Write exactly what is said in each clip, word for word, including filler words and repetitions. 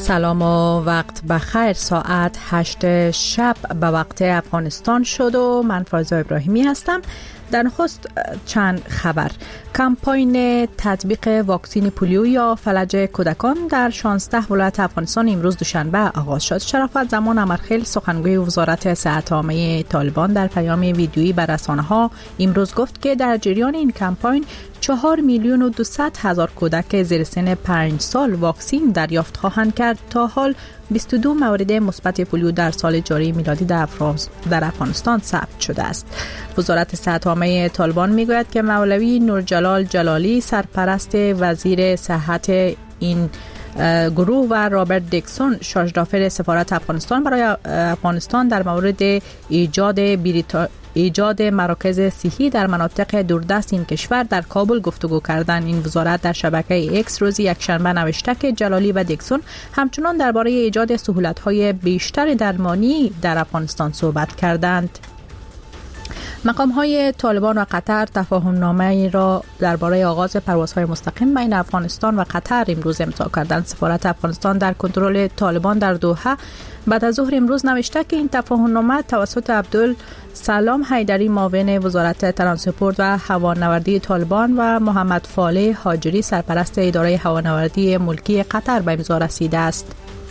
سلام و وقت بخیر. ساعت هشت شب به وقت افغانستان شد و من فایزه ابراهیمی هستم. در نخست چند خبر. کمپاین تطبیق واکسین پولیو یا فلج کودکان در شانزده ولایت افغانستان امروز دوشنبه آغاز شد. شرافت زمان امرخیل سخنگوی وزارت صحت عامه طالبان در پیام ویدیویی به رسانه‌ها امروز گفت که در جریان این کمپاین چهار میلیون و دویست هزار کودک زیر سن پنج سال واکسین دریافت خواهند کرد. تا حال بیست و دو مورد مثبت پولیو در سال جاری میلادی در افغانستان ثبت شده است. وزارت صحت عامه طالبان میگوید که مولوی نورجلال جلالی سرپرست وزیر صحت این گروه و رابرت دیکسون شارژدافر سفارت افغانستان برای افغانستان در مورد ایجاد بریتا ایجاد مراکز صحی در مناطق دوردست این کشور در کابل گفتگو کردند. این وزارت در شبکه اکس روز یکشنبه نوشته که جلالی و دیکسون همچنان درباره ایجاد سهولت‌های بیشتر درمانی در افغانستان صحبت کردند. مقام‌های طالبان و قطر تفاهم‌نامه‌ای را درباره آغاز پروازهای مستقیم بین افغانستان و قطر امروز امضا کردند. سفارت افغانستان در کنترل طالبان در دوحه بعد از ظهر امروز نوشته که این تفاهم‌نامه توسط عبدالسلام حیدری معاون وزارت ترانسپورت و هوانوردی طالبان و محمد فالح هاجری سرپرست اداره هوانوردی ملکی قطر به امضا رسیده است.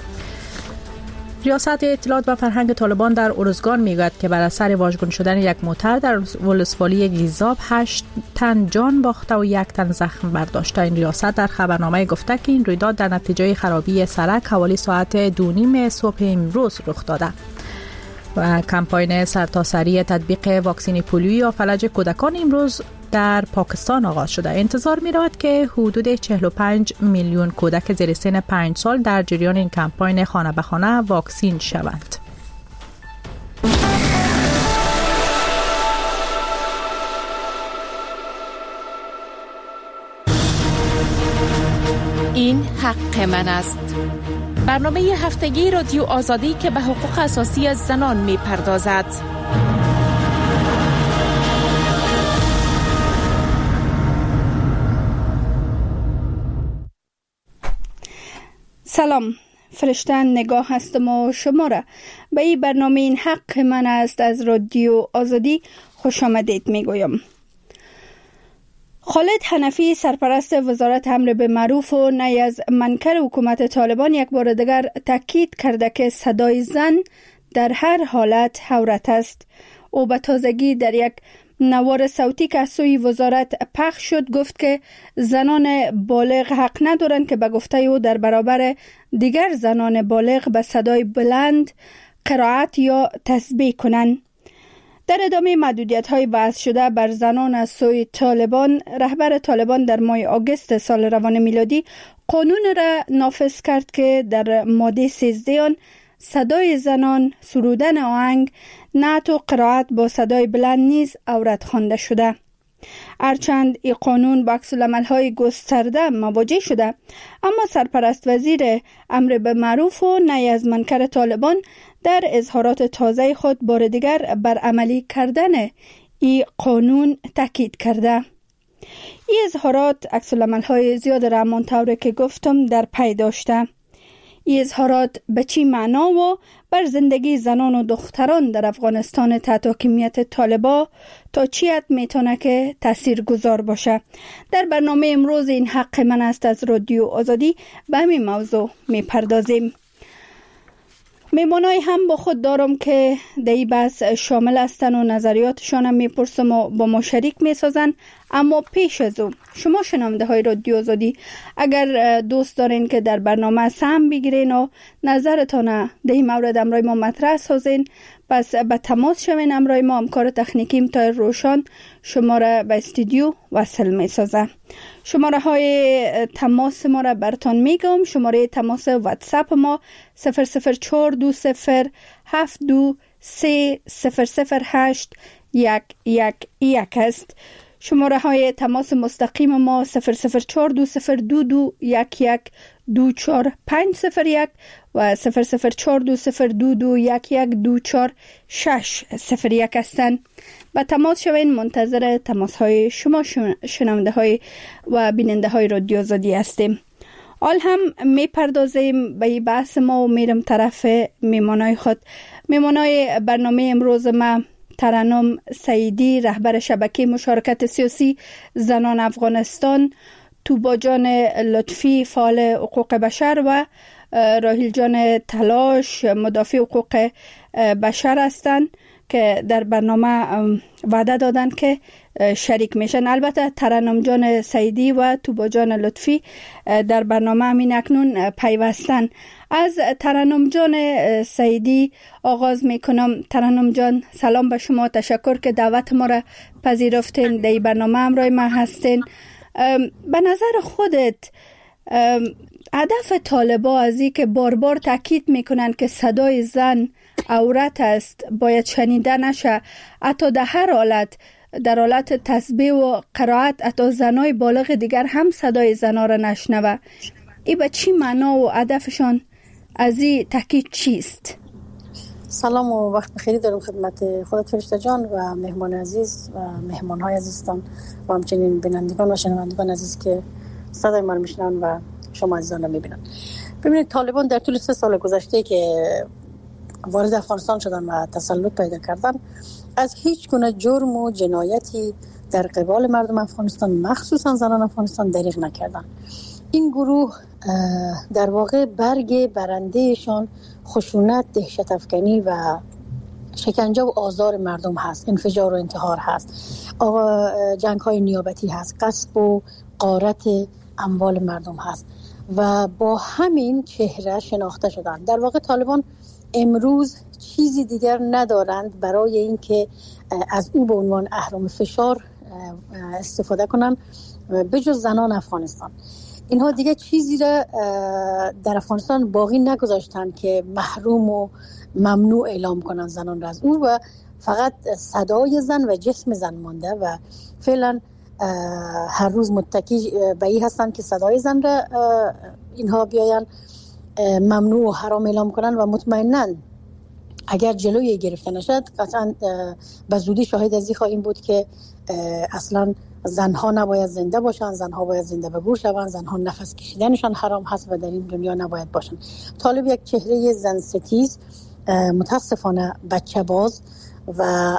ریاست اطلاعات و فرهنگ طالبان در ارزگان میگوید که بر اثر واژگون شدن یک موتر در ولسوالی گیزاب هشت تن جان باخته و یک تن زخم برداشته. این ریاست در خبرنامه گفته که این رویداد در نتیجه خرابی سرک حوالی ساعت دو نیم صبح امروز رخ داده. و کمپاین سرتاسری تطبیق واکسن پولیو یا فلج کودکان امروز در پاکستان آغاز شده. انتظار می رود که حدود چهل و پنج میلیون کودک زیر سن پنج سال در جریان این کمپاین خانه به خانه واکسین شوند. این حق من است. برنامه هفتگی رادیو آزادی که به حقوق اساسی زنان می پردازد. سلام، فرشته نگاه هستم و شما را به این برنامه این حق من است از رادیو آزادی خوش آمدید می گویم. خالد حنفی سرپرست وزارت امر به معروف و نهی از منکر حکومت طالبان یک بار دیگر تاکید کرده که صدای زن در هر حالت عورت است. او به تازگی در یک نوار صوتی که از سوی وزارت پخش شد گفت که زنان بالغ حق ندارند که به گفته او در برابر دیگر زنان بالغ به صدای بلند قرائت یا تسبیح کنند. در ادامه محدودیت‌های وضع شده بر زنان از سوی طالبان، رهبر طالبان در ماه آگوست سال روان میلادی قانون را نافذ کرد که در ماده سیزده آن صدای زنان، سرودن آهنگ، نعت و قرائت با صدای بلند نیز عورت خوانده شده. هرچند این قانون با عکس‌العمل‌های گسترده مواجه شده، اما سرپرست وزیر امر به معروف و نهی از منکر طالبان در اظهارات تازه خود بار دیگر بر عملی کردن این قانون تاکید کرده. این اظهارات عکس‌العمل‌های زیاد را همانطور که گفتم در پی داشته. این اظهارات به چی معنا و بر زندگی زنان و دختران در افغانستان تحت حاکمیت طالبان تا چی حد میتونه که تأثیر گذار باشه؟ در برنامه امروز این حق من است از رادیو آزادی به همین موضوع میپردازیم. میمانای هم با خود دارم که در این بحث شامل هستن و نظریاتشان هم میپرسم و با ما شریک میسازن. اما پیش از او شما شنونده های رادیو آزادی اگر دوست دارین که در برنامه سهم بگیرین و نظرتان در این مورد امرای ما مطرح سازین، پس به تماس شوین. امرای ما همکار تکنیکیم تا روشان شما را به استودیو وصل می سازه. شماره های تماس ما را براتون میگم. شماره تماس واتساپ ما صفر صفر چهار دو صفر هفت دو سه صفر صفر هشت یک یک یک است. شماره های تماس مستقیم ما صفر صفر چهار دو صفر دو دو یک یک دو چهار پنج صفر یک و صفر صفر چهار دو صفر دو دو یک یک دو چهار شش صفر یک هستند. با تماس شوین. منتظر تماس های شما شنونده های و بیننده های رادیو آزادی هستیم. حال هم میپردازیم به این بحث ما و میرم طرف میمانای خود. میمانای برنامه امروز ما ترنم سعیدی، رهبر شبکه مشارکت سیاسی زنان افغانستان، توبا جان لطفی، فعال حقوق بشر و راحیل جان تلاش، مدافع حقوق بشر هستند که در برنامه وعده دادن که شریک میشن. البته ترنم جان سعیدی و توبا جان لطفی در برنامه همین اکنون پیوستن. از ترنم جان سعیدی آغاز میکنم. ترنم جان، سلام به شما، تشکر که دعوت ما را پذیرفتین، در برنامه همراه ما هستین. به نظر خودت هدف طالبا از این که بار بار تاکید میکنن که صدای زن عورت است باید شنیده نشه، حتی در هر حالت، در حالت تسبیح و قرائت حتی زنای بالغ دیگر هم صدای زنا را نشنوه، این به چی معنا و هدفشان از این تاکید چیست؟ سلام و وقت بخیری دارم خدمت خودت فرشته جان و مهمان عزیز و مهمان های عزیزتان و همچنین بینندگان و شنوندگان عزیز که صدای من میشنن و شما عزیزان رو میبینن. ببینید، طالبان در طول سه سال گذشته که وارد افغانستان شدن و تسلط پیدا کردن، از هیچ گونه جرم و جنایتی در قبال مردم افغانستان مخصوصا زنان افغانستان دریغ نکردن. این گروه در واقع برگ برندهشان خشونت، دهشت افکنی و شکنجه و آزار مردم هست، انفجار و انتحار هست، جنگ های نیابتی هست، غصب و غارت اموال مردم هست و با همین چهره شناخته شدن. در واقع طالبان امروز چیزی دیگر ندارند برای اینکه از او به عنوان اهرم فشار استفاده کنند بجز زنان افغانستان. اینها دیگه چیزی را در افغانستان باقی نگذاشتن که محروم و ممنوع اعلام کنند زنان را از او و فقط صدای زن و جسم زن مانده و فعلا هر روز متکی به این هستند که صدای زن را اینها بیاین ممنوع و حرام اعلام کنن و مطمئناً اگر جلوی گرفته نشد قطعاً به زودی شاهد از این خواهیم بود که اصلاً زنها نباید زنده باشن، زنها باید زنده به گور شوند، زنها نفس کشیدنشان حرام هست و در این دنیا نباید باشن. طالب یک چهره زن ستیز، متاسفانه بچه باز و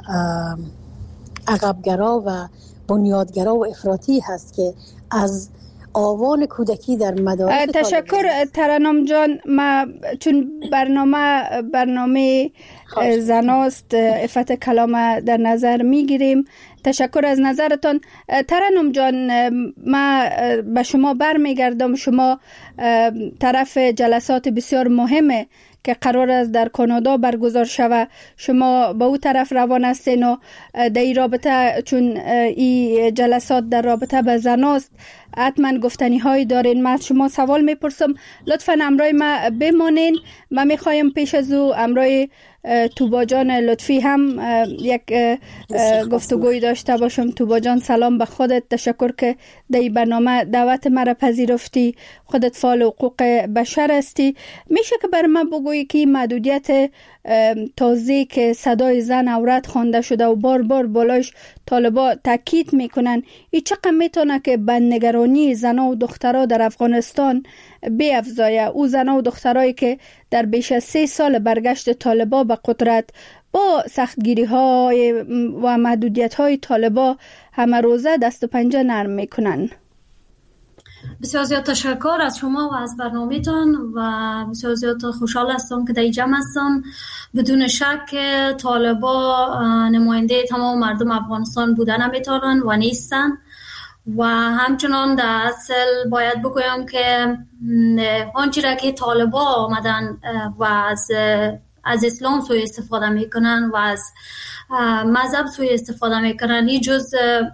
عقبگرا و بنیادگرا و افراطی هست که از آوان کودکی در مدارس. تشکر ترنم جان. ما چون برنامه برنامه زناست، عفت کلام در نظر میگیریم. تشکر از نظرتان. ترنم جان، ما به شما برمیگردم. شما طرف جلسات بسیار مهمه که قرار است در کانادا برگزار شود، شما به او طرف روان هستین و در این رابطه، چون این جلسات در رابطه به زناست، حتما گفتنی هایی دارین. من شما سوال میپرسم، لطفاً امرای ما بمانین. من میخوایم پیش از او امرای توبا جان لطفی هم یک گفتگوی داشته باشم. توبا جان، سلام به خودت، تشکر که در این برنامه دعوت مرا پذیرفتی. خودت فعال حقوق بشر هستی. میشه که بر من بگویی که محدودیت تازه که صدای زن عورت خوانده شده و بار بار بالاش طالبا تاکید میکنن، این چقدر میتونه که به نگرانی زنها و دخترها در افغانستان بیفزایه؟ او زنها و دخترایی که در بیش از سه سال برگشت طالبا به قدرت با سختگیری های و محدودیت های طالبا همه روزه دست و پنجه نرم میکنن. بسیار زیاد تشکر از شما و از برنامه‌تان و بسیار زیاد خوشحال هستم که در جمع هستم. بدون شک طالبا نماینده تمام مردم افغانستان بودن نمیتونن و نیستن و همچنان در اصل باید بگویم که آنچه را که طالبا آمدن و از از اسلام سوی استفاده میکنن و از مذهب سوی استفاده میکنن، این جز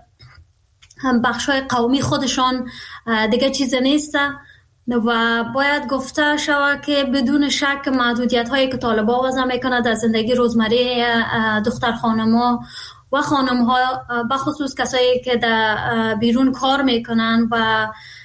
بخشای قومی خودشان دیگه چیز نیست و باید گفته شود که بدون شک محدودیت هایی که طالبا وضع میکنه در زندگی روزمره دختر خانما و خانم ها، بخصوص کسایی که در بیرون کار میکنن و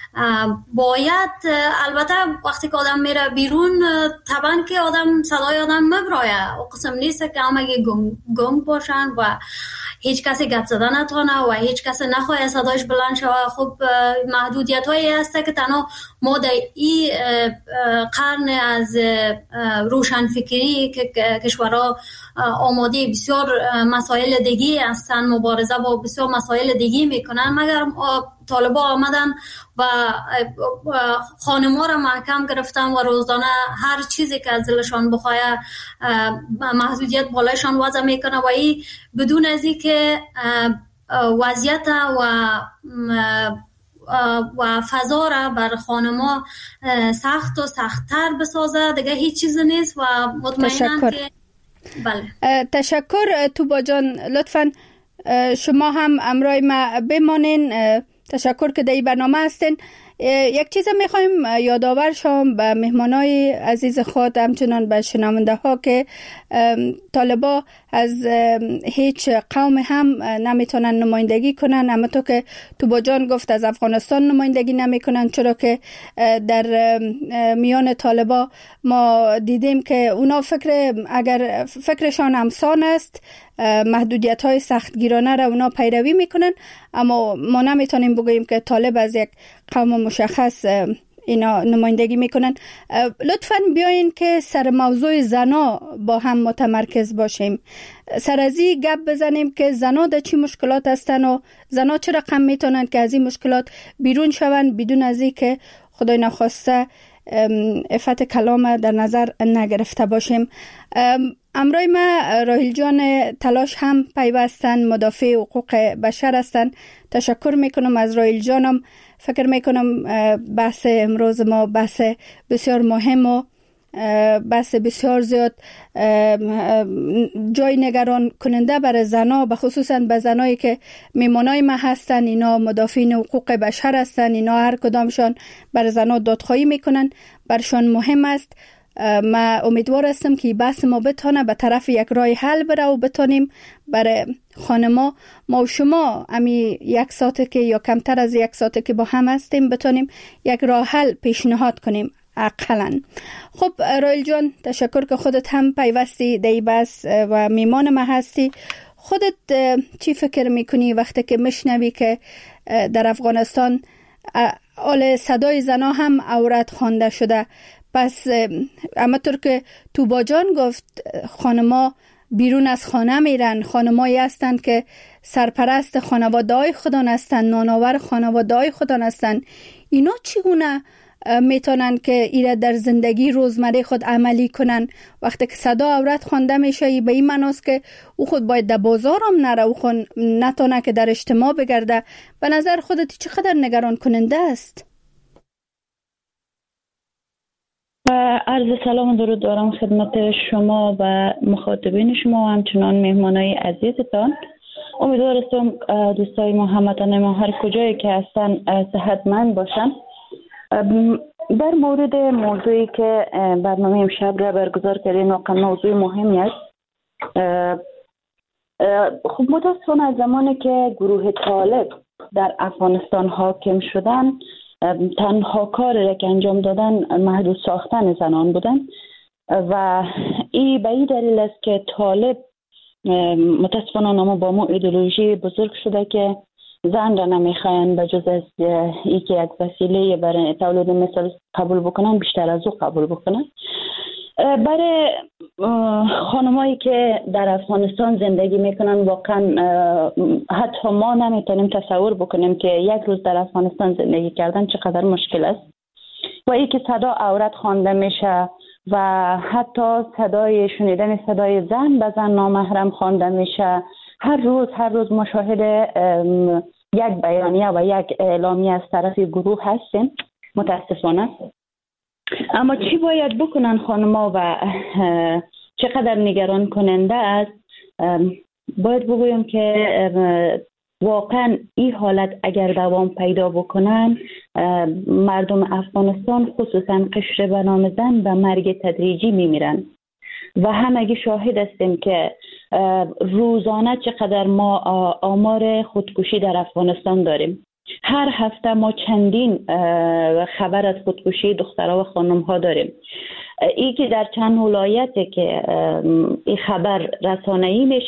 باید، البته وقتی که آدم میره بیرون طبعا که آدم صدای آدم مبرایه و قسم نیست که همه گنگ, گنگ باشن و هیچ کسی گپ زدن نتونه و هیچ کسی نخواه صدایش بلند شود. خب محدودیت هایی هست که تنها ما در این قرن از روشنفکری که کشورها آماده بسیار مسائل دیگی هستن، مبارزه با بسیار مسائل دیگی میکنن، مگر طالبا آمدن و خانم‌ها را محکم گرفتن و روزانه هر چیزی که از دلشان بخواه محدودیت بالایشان وضع میکنه و این بدون از این که وضعیت و و فضا را بر خانم‌ها سخت و سخت‌تر بسازه دیگه هیچ چیز نیست. و مطمئنم که بله. تشکر توبا جان، لطفاً شما هم امرای ما بمانین. تشکر که در این برنامه هستین. یک چیز میخوایم یادآور شم به مهمانای عزیز خود، همچنان به شنونده ها که طالبا از هیچ قوم هم نمیتونن نمایندگی کنن. اما تو که توبا جان گفت از افغانستان نمایندگی نمیکنن، چرا که در میان طالبا ما دیدیم که اونا فکر اگر فکرشان همسان است، محدودیت های سختگیرانه را اونا پیروی میکنن، اما ما نمیتونیم بگوییم که طالب از یک قوم مشخص اینا نمایندگی میکنن. لطفاً بیاین که سر موضوع زنا با هم متمرکز باشیم، سر از این گپ بزنیم که زنا در چی مشکلات هستن و زنا چه رقم میتونن که از این مشکلات بیرون شون بدون از این که خدای نخواسته عفت کلام در نظر نگرفته باشیم. امرای ما راهیل جان تلاش هم پیوستن، مدافع حقوق بشر هستن. تشکر میکنم از راهیل جانم. فکر میکنم بحث امروز ما بحث بسیار مهم و بحث بسیار زیاد جای نگران کننده برای زنا، به خصوصا به زنایی که میمانای ما هستن. اینا مدافعین حقوق بشر هستن، اینا هر کدامشان برای زنا دادخواهی میکنن، برشان مهم است. ما امیدوار هستم که بحث ما بتونه به طرف یک راه حل بره و بتونیم برای خانما ما و شما امی یک ساعته که یا کمتر از یک ساعته که با هم هستیم بتونیم یک راه حل پیشنهاد کنیم اقلاً. خب راهیل جان، تشکر که خودت هم پیوستی در بحث و میمان ما هستی. خودت چی فکر میکنی وقتی که میشنوی که در افغانستان آل صدای زنا هم عورت خوانده شده؟ پس اما طور که توبا جان گفت خانما بیرون از خانه میرن، خانمایی هستند که سرپرست خانواده های خودان هستند، نانآور خانواده های خودان هستند. اینا چگونه میتونن که ایره در زندگی روزمره خود عملی کنن وقتی که صدا عورت خوانده میشه؟ به این معناست که او خود باید در بازار هم نره، او خود نتونه که در اجتماع بگرده. به نظر خودت چقدر نگران کننده است؟ عرض سلام و درود دارم خدمت شما و مخاطبین شما و همچنان مهمانای عزیزتان. امیدوارم دوستای ما هموطن ما هر کجایی که هستن صحتمند باشن. در مورد موضوعی که برنامه امشب را برگزار کردیم، واقعا موضوع مهمی است. خب متاسفانه از زمانی که گروه طالب در افغانستان حاکم شدن، تنها کاری که انجام دادن محدود ساختن زنان بودن و این به این دلیل است که طالب متاسفانه ما با ما ایدئولوژی بزرگ شده که زن را نمیخواین به جز از ای که یک وسیله برای تولید مثل قبول بکنن، بیشتر از او قبول بکنن. برای خانمایی که در افغانستان زندگی میکنن واقعا حتی ما نمیتونیم تصور بکنیم که یک روز در افغانستان زندگی کردن چقدر مشکل است و ای که صدا عورت خوانده میشه و حتی صدای شنیدن صدای زن به زن نامحرم خوانده میشه. هر روز هر روز مشاهد یک بیانیه و یک اعلامیه از طرف گروه هستیم متاسفانه. اما چی باید بکنن خانم‌ها و چقدر نگران کننده است؟ باید بگویم که واقعا این حالت اگر دوام پیدا بکنن، مردم افغانستان خصوصا قشر به نام زن به مرگ تدریجی میمیرن و همگی شاهد هستیم که روزانه چقدر ما آمار خودکشی در افغانستان داریم. هر هفته ما چندین خبر از خودکشی دخترها و خانم‌ها داریم. ای که در چند ولایتی که این خبر رسانه‌ای میشه،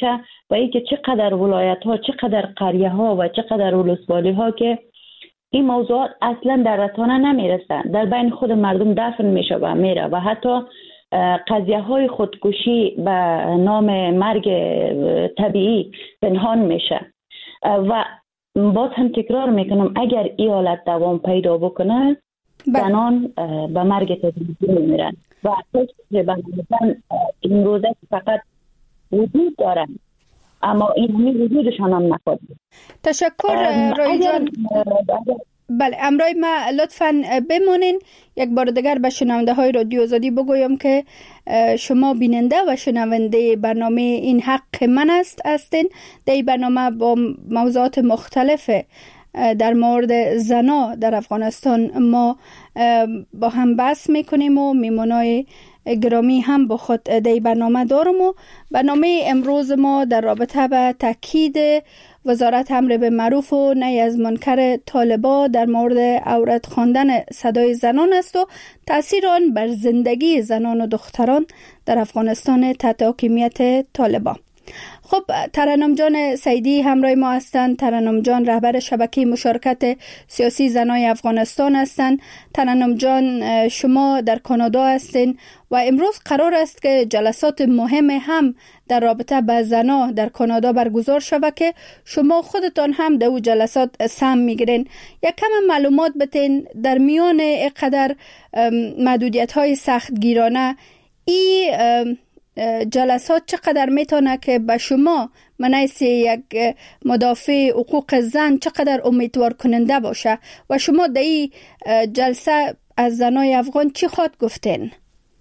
و اینکه چقدر ولایت ها، چقدر قریه ها و چقدر ولسوالی ها که این موضوعات اصلا در رسانه نمیرسن، در بین خود مردم دفن میشه و میره و حتی قضیه های خودکشی به نام مرگ طبیعی پنهان میشه. و باز هم تکرار میکنم اگر این حالت دوام پیدا بکنه زنان به مرگ طبیعی میمیرن و اساس بنابراین این روزه فقط وجود دارن اما این همی وجودشان هم نخواهد. تشکر رای جان. بله امرای ما لطفاً بمونین. یک بار دیگر به شنونده های رادیو آزادی بگویم که شما بیننده و شنونده برنامه این حق من است هستین. در این برنامه با موضوعات مختلف در مورد زنا در افغانستان ما با هم بحث میکنیم و میمونای گرامی هم با خود در برنامه دارم. و برنامه امروز ما در رابطه به تاکید وزارت امر به معروف و نهی از منکر طالبا در مورد عورت خواندن صدای زنان است و تأثیر آن بر زندگی زنان و دختران در افغانستان تحت حاکمیت طالبا. خب ترنم جان سیدی همراه ما هستند. ترنم جان رهبر شبکه مشارکت سیاسی زنای افغانستان هستند. ترنم جان شما در کانادا هستین و امروز قرار است که جلسات مهم هم در رابطه با زنا در کانادا برگزار شود که شما خودتان هم در او جلسات سهم میگیرین. یک کم معلومات بتین در میان اینقدر محدودیت های سخت گیرانه ای جلسات چقدر میتونه که به شما منیس یک مدافع حقوق زن چقدر امیدوار کننده باشه و شما در این جلسه از زنای افغان چی خواهد گفتین؟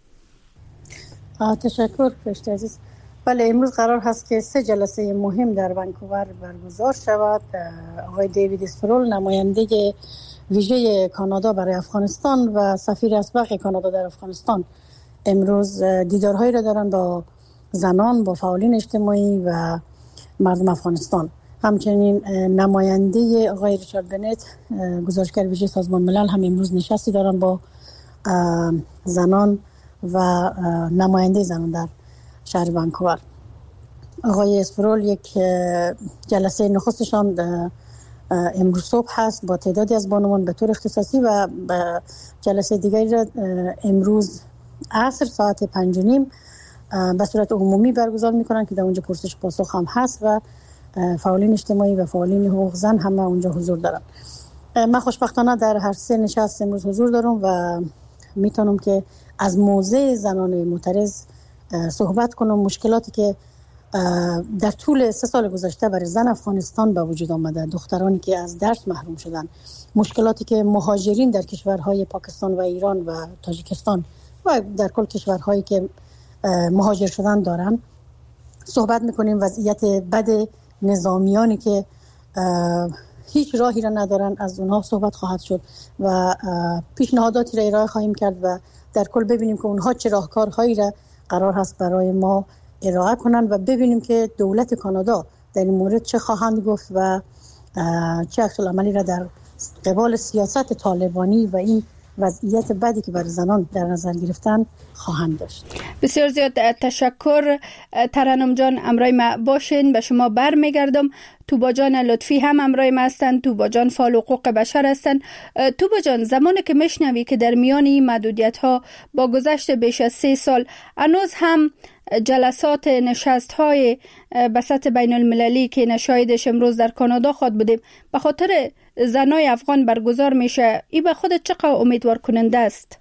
تشکر فرشته عزیز. بله امروز قرار هست که سه جلسه مهم در ونکوور برگزار شود. آقای دیوید اسپرول نماینده ویژه کانادا برای افغانستان و سفیر اسبق کانادا در افغانستان امروز دیدارهایی را دارن با زنان، با فعالین اجتماعی و مردم افغانستان. همچنین نماینده آقای ریچارد بنت گزارشگر ویژه سازمان ملل هم امروز نشستی دارن با زنان و نماینده زنان در شهر ونکوور. آقای اسپرول یک جلسه نخستشان امروز صبح هست با تعدادی از بانوان به طور اختصاصی و جلسه دیگری را امروز عصر ساعت پنج و نیم به صورت عمومی برگزار میکنن که در اونجا پرسش پاسخ هم هست و فعالین اجتماعی و فعالین حقوق زن هم اونجا حضور دارن. من خوشبختانه در هر سه نشست امروز حضور دارم و میتونم که از موضع زنان معترض صحبت کنم. مشکلاتی که در طول سه سال گذشته برای زن افغانستان به وجود آمده، دخترانی که از درس محروم شدن، مشکلاتی که مهاجرین در کشورهای پاکستان و ایران و تاجیکستان و در کل کشورهایی که مهاجر شدن دارن صحبت میکنیم. وضعیت بد نظامیانی که هیچ راهی را ندارن از اونها صحبت خواهد شد و پیشنهاداتی را ارائه خواهیم کرد و در کل ببینیم که اونها چه راهکارهایی را قرار هست برای ما ارائه کنن و ببینیم که دولت کانادا در این مورد چه خواهند گفت و چه عکس العملی را در قبال سیاست طالبانی و این وضعیت بدی که برای زنان در نظر گرفتن خواهند داشت. بسیار زیاد تشکر ترنم جان. امرای ما باشین. به شما بر میگردم. توبا جان لطفی هم امرای ما هستن. توبا جان فعال حقوق بشر هستن. توبا جان زمانی که میشنوی که در میان این محدودیت ها با گذشت بیش از سه سال هنوز هم جلسات نشست های به سطح بین المللی که نشاهدش امروز در کانادا خود بودیم به خاطر زنای افغان برگزار میشه، این به خودت چقدر امیدوار کننده است؟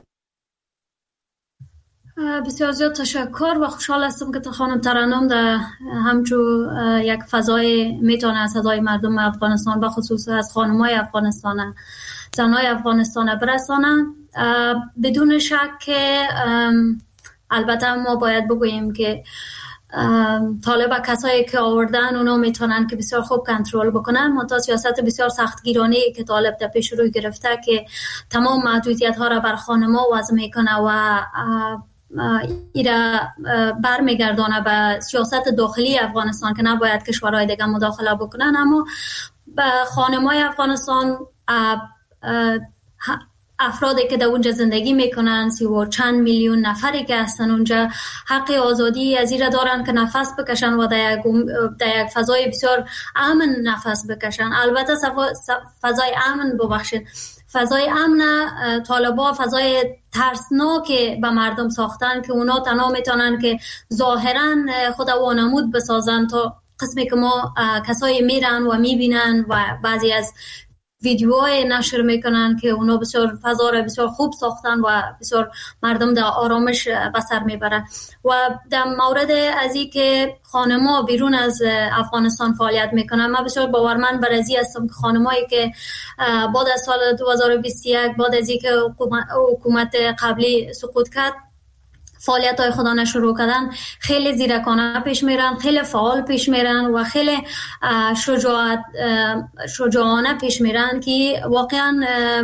بسیار زیاد تشکر و خوشحال هستم که تا خانم ترنم در همچون یک فضای میتونه از صدای مردم افغانستان و خصوص از خانمای افغانستان، زنای افغانستان برسانه. بدون شک که البته ما باید بگوییم که طالب کسایی که آوردن اونا میتونن که بسیار خوب کنترل بکنن، منتها سیاست بسیار سختگیرانه که طالب در پیش روی گرفته که تمام محدودیت ها را بر خانما وضع میکنه و ایره برمیگردانه به سیاست داخلی افغانستان که نباید کشورهای دیگه مداخله بکنن، اما به خانمای افغانستان افرادی که در اونجا زندگی میکنن، سی و چند میلیون نفری که هستن اونجا، حق آزادی از این دارن که نفس بکشن و در یک, در یک فضای بسیار امن نفس بکشن. البته فضای امن ببخشید فضای امن طالبان فضای ترسناک به مردم ساختن که اونا تنها میتونن که ظاهرا خود وانمود بسازن تا قسمی که ما کسایی میرن و میبینن و بعضی از ویدیوهای نشر میکنن که اونا بسیار فضا را بسیار خوب ساختن و بسیار مردم در آرامش به سر میبرن. و در مورد از این که خانما بیرون از افغانستان فعالیت میکنن، من بسیار باورمند بر ازی هستم که خانمایی که بعد از سال دو هزار و بیست و یک بعد از اینکه حکومت قبلی سقوط کرد فعالیت های خودانه شروع کردن، خیلی زیرکانه پیش میرن، خیلی فعال پیش میرن و خیلی شجاعت شجاعانه پیش میرن که واقعا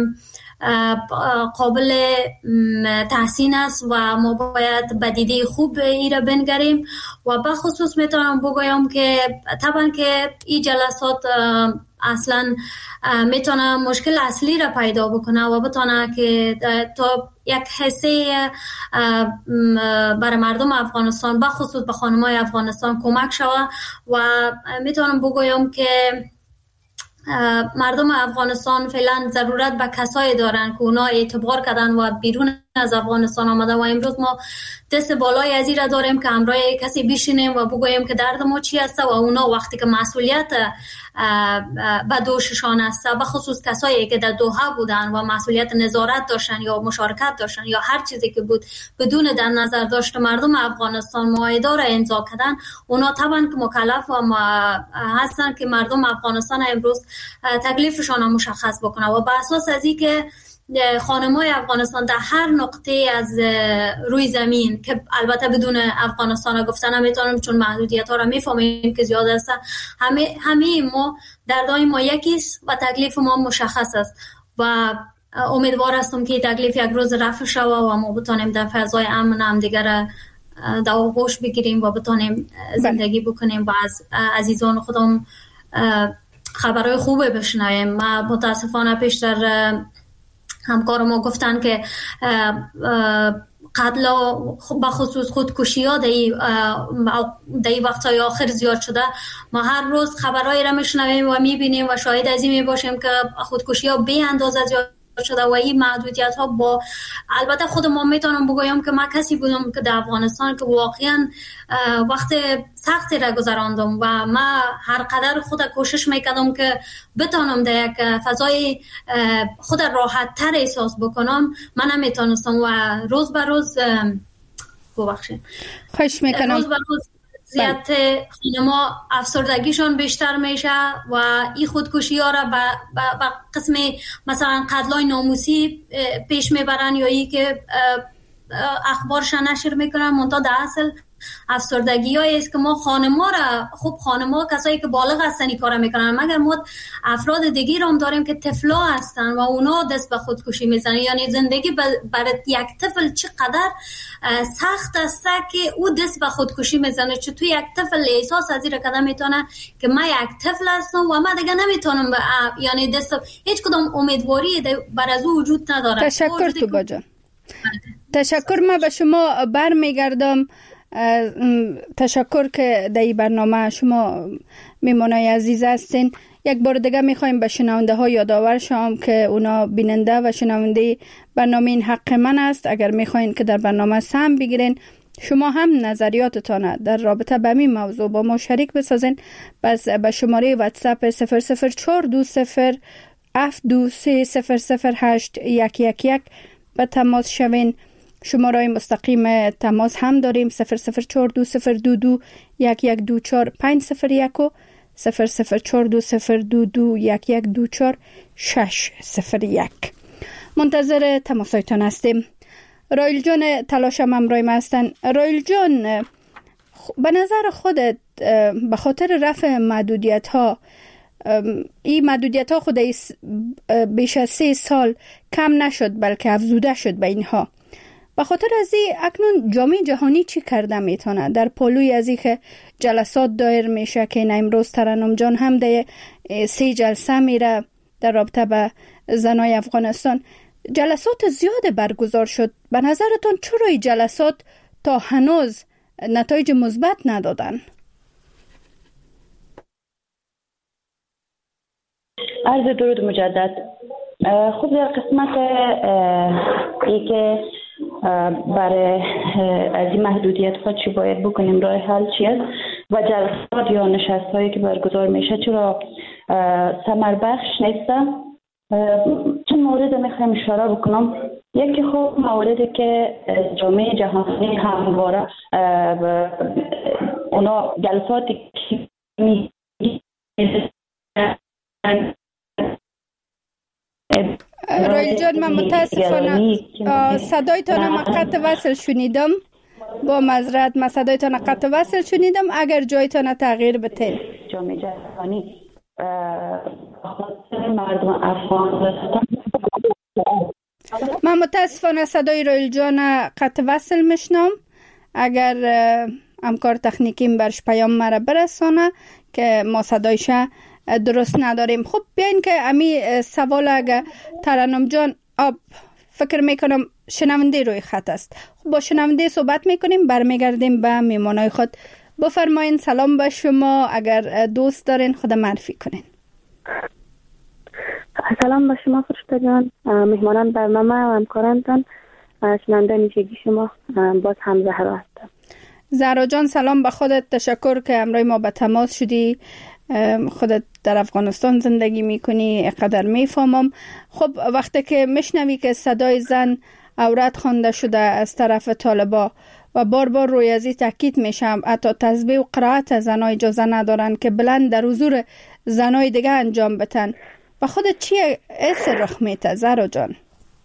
قابل تحسین است و ما باید بدیده خوب ایره بنگریم. و به خصوص میتونم بگویم که طبعا که این جلسات اصلا میتونه مشکل اصلی را پیدا بکنه و بتونه که تا یک حصه برای مردم افغانستان به خصوص به خانمای افغانستان کمک شود. و میتونم بگویم که مردم افغانستان فعلا ضرورت به کسایی دارن که اونا اعتبار کردن و بیرون از افغانستان آمده و امروز ما دست بالای از این را داریم که همراه کسی بشینیم و بگوییم که درد ما چی است و اونا وقتی که مسئولیت به دوششان است، به خصوص کسایی که در دوحه بودن و مسئولیت نظارت داشتن یا مشارکت داشتن یا هر چیزی که بود بدون در نظر داشت مردم افغانستان معاهده را امضا کردن، اونا طبعا که مکلف و هستن که مردم افغانستان امروز تکلیفشان مشخص بکنه و به اساس از این که خانمای افغانستان در هر نقطه از روی زمین که البته بدون افغانستان گفتن نمیتونم چون محدودیت ها را میفهمیم که زیاد است، همه همه ما دردای ما یکیست و تکلیف ما مشخص است و امیدوار هستم که تکلیف یک روز رفع شود و ما بتونیم در فضای امن هم دیگر در آغوش بگیریم و بتونیم زندگی بکنیم و از عزیزان خودم خبرهای خوبه بشنویم. ما متاسفانه پیش در همکار ما گفتن که قتل به خصوص خودکشی ها در این وقتهای آخر زیاد شده. ما هر روز خبرهای را میشنویم و میبینیم و شاهد از این میباشیم که خودکشی ها بی اندازه زیاد شده و این محدودیت ها با البته خود ما میتونم بگویم که من کسی بودم که در افغانستان که واقعا وقت سختی را گذراندم و من هر قدر خود کوشش میکردم که بتونم در یک فضای خود راحت تر احساس بکنم، من نمیتونستم و روز به روز ببخشید خوش میکنم روز به روز زیاد خانما افسردگیشون بیشتر میشه و این خودکشی ها را به قسم مثلا قتلای ناموسی پیش میبرن یا ای که اخبارش نشر میکنن منتها در اصل افسردگی هایی است که ما خانما را خوب خانما کسایی که بالغ هستن این کارا میکنن، مگر ما افراد دیگه را هم داریم که طفلا هستن و اونا دست به خودکشی میزنن. یعنی زندگی برای یک طفل چقدر سخت است که او دست به خودکشی میزنه. چون تو یک طفل احساس از این کدام میتونه که من یک طفل هستم و من دیگه نمیتونم یعنی دست هیچ کدام امیدواری بر از او وجود نداره. تشکر توبا جان. تشکر. من به شما برمیگردم. تشکر که در این برنامه شما میمونای عزیز هستین. یک بار دیگه میخوایم به شنونده ها یادآور شوم که اونا بیننده و شنونده برنامه این حق من است. اگر میخواین که در برنامه سهم بگیرین، شما هم نظریاتتان در رابطه با این موضوع با ما شریک بسازین، بس به شماره واتساپ صفر صفر چهار دو صفر هفت دو سه صفر صفر هشت یک یک یک به تماس شوین. شماره مستقیم تماس هم داریم صفر صفر چهار دو صفر دو دو یک یک دو چهار پنج صفر یک و صفر صفر چهار دو صفر دو دو یک یک دو چهار شش صفر یک. منتظر تماسایتان هستیم. رایل جان تلاشم همراه ما هستن. رایل جان، به نظر خودت به خاطر رفع محدودیت ها این محدودیت ها خود بیش از سه سال کم نشد بلکه افزوده شد به اینها، به خاطر از این اکنون جامعه جهانی چی کرده میتونه در پلوی از این که جلسات دایر میشه که این امروز ترنم جان هم در سه جلسه میره در رابطه به زنای افغانستان، جلسات زیاد برگزار شد. به نظرتون چرا این جلسات تا هنوز نتایج مثبت ندادن؟ عرض درود مجدد. خب در قسمت ای که برای از این محدودیت ها چی باید بکنیم، راه حل چی است و جلسات یا نشست هایی که برگزار میشه چرا ثمر بخش نیسته، چند مورد میخوایم اشاره بکنم. یکی خب موردی که جامعه جهانی همواره اونا جلساتی که رایل جان، من متاسفانه صدایتان ما قطع وصل شنیدم. با معذرت، من صدایتان قطع وصل شنیدم. اگر جایتان تغییر بدین. جامعه جهانی مردم افغانستان. من متاسفانه صدای رایل جان قطع وصل میشنم. اگر همکار تکنیکیم برش پیام مرا برسانه که ما صدایش درست نداریم. خب بیاین که امی سوال اگه ترنم جان آب فکر میکنم شنونده روی خط است. خب با شنونده صحبت میکنیم، برمیگردیم به میمانای خود. بفرمایین. سلام به شما. اگر دوست دارین خود معرفی کنین. سلام به شما فرشته جان، مهمانان برنامه و همکارانتان، شنونده میشگی شما. باز هم زهرا هستم. زهرا جان سلام به خودت. تشکر که امروز ما به تماس شدی. خودت در افغانستان زندگی میکنی، اقدر میفهمم. خب وقتی که میشنوی که صدای زن عورت خوانده شده از طرف طالبا و بار بار روی ازی تاکید میشم، حتی تسبیح و قرائت زنها اجازه ندارن که بلند در حضور زنای دیگه انجام بتن، و خودت چی اس رخ میته زهرا جان؟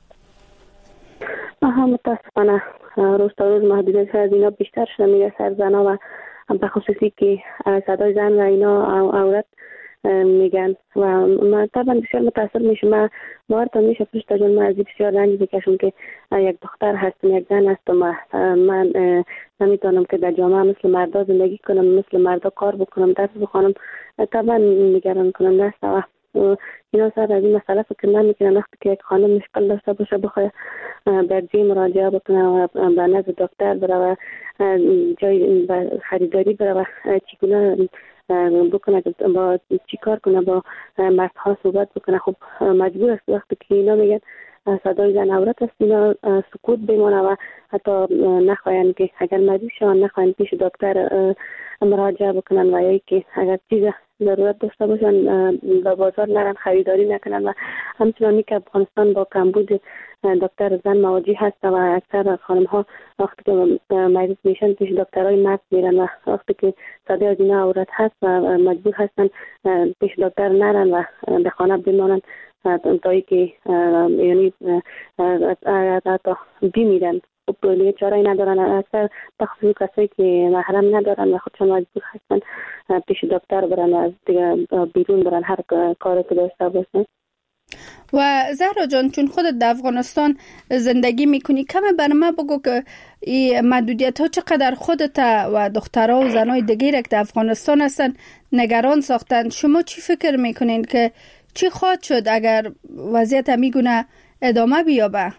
آها متاسفانه روز تا روز محدودیت از اینا بیشتر شده میره سر زنها، و به خصوصی که صدای زن و اینا عورت میگن و من طبعا بسیار متاثر میشم. من باورتان میشه فرشته جان، من از بسیار رنج بکشم که یک دختر هستم، یک زن هستم. من نمیتونم که در جامعه مثل مردا زندگی کنم، مثل مردا کار بکنم، درس بخونم. طبعا نگران کنم دست و اینا سر از این مسئله فکر نمیکنم. وقتی که یک خانم مشکل داشته باشه بخواه برجی مراجعه بکنه و به نزد دکتر بره و جای خریداری بره و چگونه بکنه، با چی کار کنه، با مردها صحبت بکنه، خب مجبور است وقتی که اینا میگن صدای زن عورت است اینا سکوت بمانه و حتی نخواهند که اگر مجبور شوند نخواهند پیش دکتر مراجعه بکنن و یا که اگر چیز ضرورت داشته باشن به بازار نرن خریداری نکنن. و همچنانی که افغانستان با کمبود دکتر زن مواجه هست و اکثر خانم ها وقتی که مریض میشن پیش دکترای مرد میرن و وقتی که صدای از اینا عورت هست و مجبور هستن پیش دکتر نرن و به خانه بمانن تایی که یعنی حتی بیمیرن. خب دیگه چاره ندارن. اکثر بخصوص کسایی که محرم ندارن و خودشون مجبور هستن پیش دکتر برن و دیگه بیرون برن هر کاری که داشته باشن. و زهرا جان چون خودت در افغانستان زندگی میکنی، کمی بر ما بگو که این محدودیت ها چقدر خودت و دخترها و زنای دیگه که در افغانستان هستن نگران ساختن. شما چی فکر میکنین که چی خواهد شد اگر وضعیت میگونه ادامه بیابه؟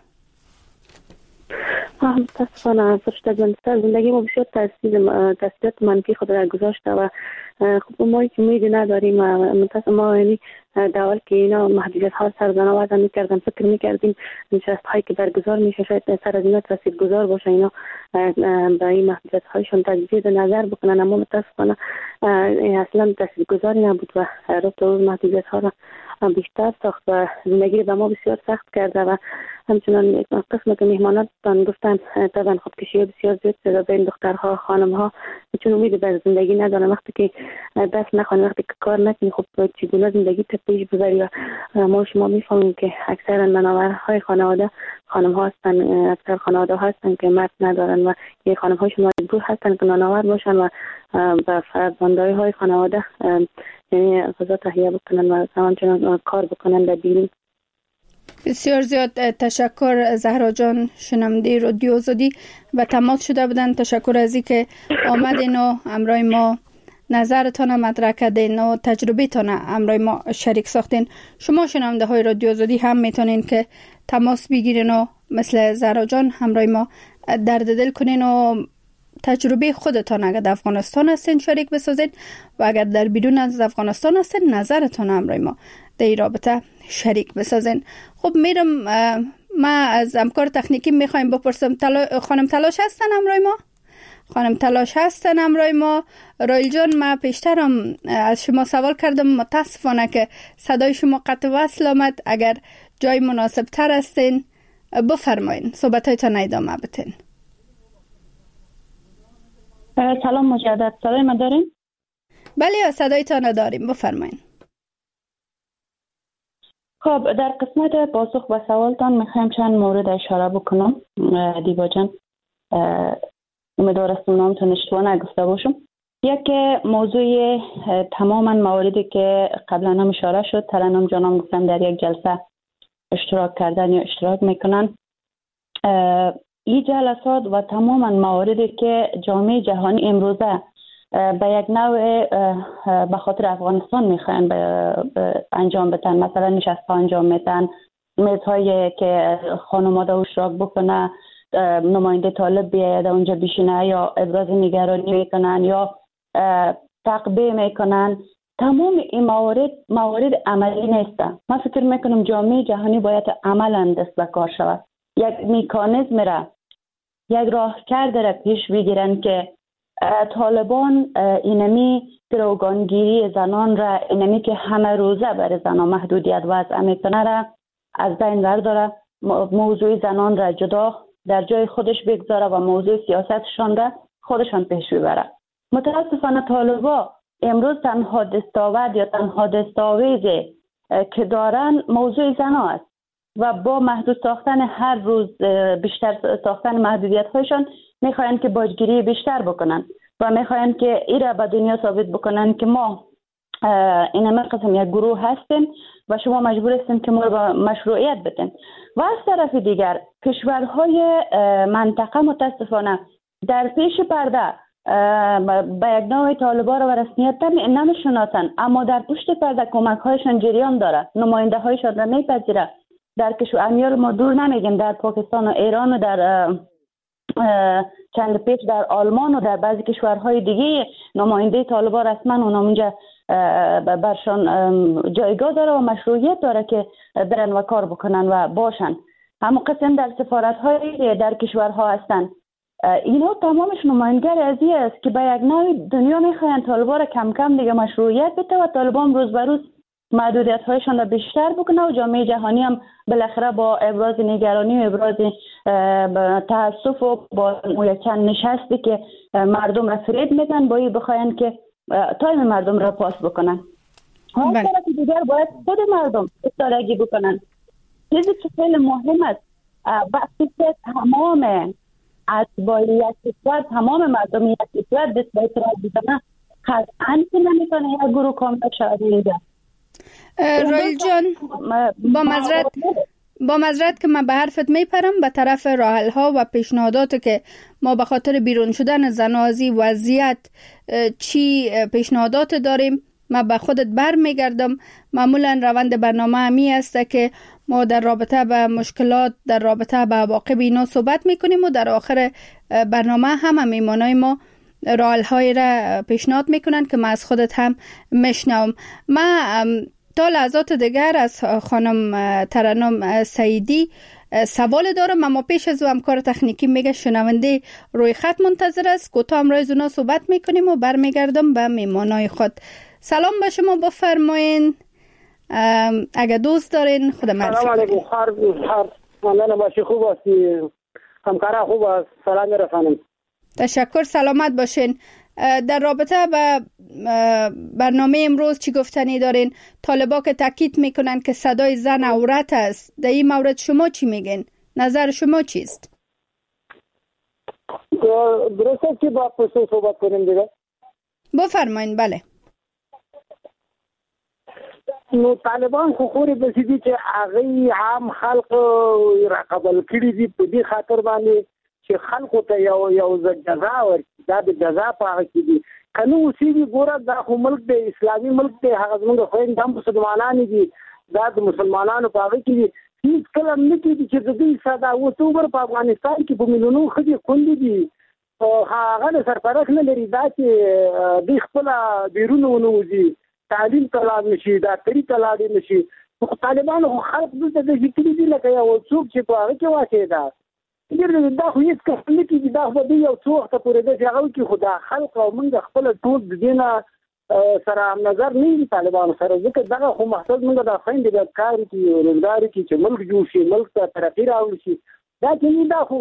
متاسفانه فرشته جان زندگی ما بسیار تاثیرات منفی خود را گذاشته و خب ما هیچ امیدی نداریم. متاسفانه ما یعنی در حال که اینا محدودیت ها سر زن آوردن میکردن فکر میکردیم نشست هایی که برگزار میشه شاید سر از اینا تاثیرگذار باشه، اینا به این محدودیت هایشون تجدید نظر بکنن، اما متاسفانه اصلا تاثیرگذاری نبود و روز تا روز محدودیت ها را بیشتر ساخت و زندگی به ما بسیار سخت کرده. و همچنان قسم که مهماناتان گفتن طبعا خودکشی بسیار زیاد شده بین دخترها خانمها، چون امید به زندگی ندارن. وقتی که دست نخوان، وقتی که کار نکنی، خب چگونه زندگی پیش ببری؟ و ما شما میفهمیم که اکثر مناورهای خانواده خانم ها هستن، اکثر خانواده هستن که مرد ندارن و یه خانم هاشون مجبور هستن که مناور باشن و به فرزندای های خانواده یعنی غذا تهیه بکنن و همچنان کار بکنن در بیرون. بسیار زیاد تشکر زهرا جان، شنونده رادیو آزادی و تماس شده بودن. تشکر از اینکه آمدین و همراه ما نظرتان مطرح کردین و تجربه تان امروی ما شریک ساختین. شما شنونده های رادیو آزادی هم میتونین که تماس بگیرین و مثل زهرا جان همراه ما درد دل کنین و تجربه خودتان اگر در افغانستان هستین شریک بسازین و اگر در بیرون از افغانستان هستین نظرتان همراه ما در این رابطه شریک بسازین. خب میرم ما از همکار تکنیکی میخوایم بپرسم تلا... خانم تلاش هستن همراه ما؟ خانم تلاش هستن همراه ما. رایل جان، ما پیشترم از شما سوال کردم، متاسفانه که صدای شما قطع وصل آمد. اگر جای مناسب تر هستین بفرمایین، صحبت هایتان ادامه بدین. سلام مجدد، صدای ما دارین؟ بله صدایتان داریم، بفرمایین. خب در قسمت پاسخ به سوالتان میخوایم چند مورد اشاره بکنم. دیبا جان، امیدوارم نامتون اشتباه نگفته باشم. یکی موضوع تماما مواردی که قبلا هم اشاره شد، ترنم جانم گفتم در یک جلسه اشتراک کردن یا اشتراک میکنن. این جلسات و تماما مواردی که جامعه جهانی امروزه به یک نوع به خاطر افغانستان میخواین انجام بدن، مثلا نشست ها انجام میدن، میزهایی که خانواده اشتراک بکنه، نماینده طالب بیاید اونجا بشینه یا ابراز نگرانی میکنن یا تقبیه میکنن، تمام این موارد موارد عملی نیستن. من فکر میکنم جامعه جهانی باید عملا دست به کار شود، یک میکانیزم را، یک راهکرد را پیش بگیرن که طالبان اینمی گروگانگیری زنان را، اینمی که همه روزه برای زنان محدودیت وضع میکنه را از بین برداره، موضوع زنان را جدا در جای خودش بگذاره و موضوع سیاستشان را خودشان پیش ببره. متاسفانه طالبا امروز تنها دستاورد یا تنها دستاویزی که دارن موضوع زنان است و با محدود ساختن هر روز بیشتر ساختن محدودیت هایشان میخواین که باجگیری بیشتر بکنن و میخواین که این را به دنیا ثابت بکنن که ما این همه قسم یک گروه هستیم و شما مجبور هستین که ما را مشروعیت بدین. و از طرف دیگر کشورهای منطقه متاسفانه در پیش پرده به یک نوع طالبان را و رسمیت نمیشناسن، اما در پشت پرده کمک هایشان جریان داره، نماینده هایشان را میپذیره. در کشور امیال ما دور نمیگیم، در پاکستان و ایران و در چند پیش در آلمان و در بعضی کشورهای دیگه نماینده طالبان رسما اونا اونجا برشان جایگاه داره و مشروعیت داره که برن و کار بکنن و باشن. همون قسم در سفارت‌های در کشورها هستن. اینا تمامش نمایندگی از این است که به یک نوع دنیا میخواین طالبان را کم کم دیگه مشروعیت بده و طالبان روز به روز محدودیت هایشان را بیشتر بکنه و جامعه جهانی هم بالاخره با ابراز نگرانی و ابراز تاسف و با یک چند نشستی که مردم را فریب میدن با این بخواین که تایم مردم را پاس بکنن. هر طرف دیگر باید خود مردم استادگی بکنن. چیزی که خیلی مهم است وقتی که تمام اتباع یک کشور، تمام مردم یک کشور دست به اعتراض بزنن، قطعاً که نمیتونه یک گروه کامل شود اینجا. رایل جان، با معذرت با معذرت که من به حرفت میپرم، به طرف راحل ها و پیشنهادات که ما به خاطر بیرون شدن زنازی وضعیت چی پیشنهادات داریم، من به خودت بر میگردم. معمولا روند برنامه همی است که ما در رابطه به مشکلات، در رابطه به عواقب اینا صحبت میکنیم و در آخر برنامه همه میمانای ما راحل های را پیشنهاد میکنن که من از خودت هم میشنوم. من تا لحظات دیگر از خانم ترنم سعیدی سوال دارم، اما پیش از او همکار تکنیکی میگه شنونده روی خط منتظر است. کوتاه هم رای اونا صحبت میکنیم و برمیگردم به میمانای خود. سلام به شما، بفرمایین اگه دوست دارین خدا معرفی سلام علیکم. خار خار ممنون باشی، خوب هستی؟ همکارا خوب است؟ سلام میرسانم. تشکر، سلامت باشین. در رابطه با برنامه امروز چی گفتنی دارین؟ طالبا که تاکید میکنن که صدای زن عورت است، در این مورد شما چی میگین؟ نظر شما چیست؟ درسته که با پسو صحبت کنیم دیگه؟ بفرمایین. بله. نو طالبان خو خوري بسیدي چې هغه عام خلق را قبل کړي دي په دې خاطر باندې چې خلکو ته یو یو جزا ورکړي. دا د جزا په هغه کې دي کنه اوسېږي ګوره دا خو ملک دی اسلامي ملک دی هغه زموږ خویندې هم مسلمانان دي دا د مسلمانانو په هغه کې دي هیڅ کله هم نه کېږي چې د دوی ساده اوس وګوره په افغانستان کې په میلیونونو ښځې خوندې دي هغه د سرپرست نه لري دا چې دوی خپله بیرونه ونه وځي تعلیم ته لاړ نه شي ډاکټري ته لاړ نه شي خو طالبانو خو خلک دلته داسې کړي دي لکه یو څوک چې په هغه کې واچېده دا خو هېڅ کله نه کېږي دا خو به دوی یو څو وخته پورې داسې هغه وکړي خو دا خلک او موږ خپله ټول د دې نه سره هم نظر نه وي طالبانو سره ځکه دغه خو مقصد موږ د خویندې باید کار وکړي روزګار وکړي چې ملک جوړ شي ملک ته ترقي راوړي شي دا چې نه دا خو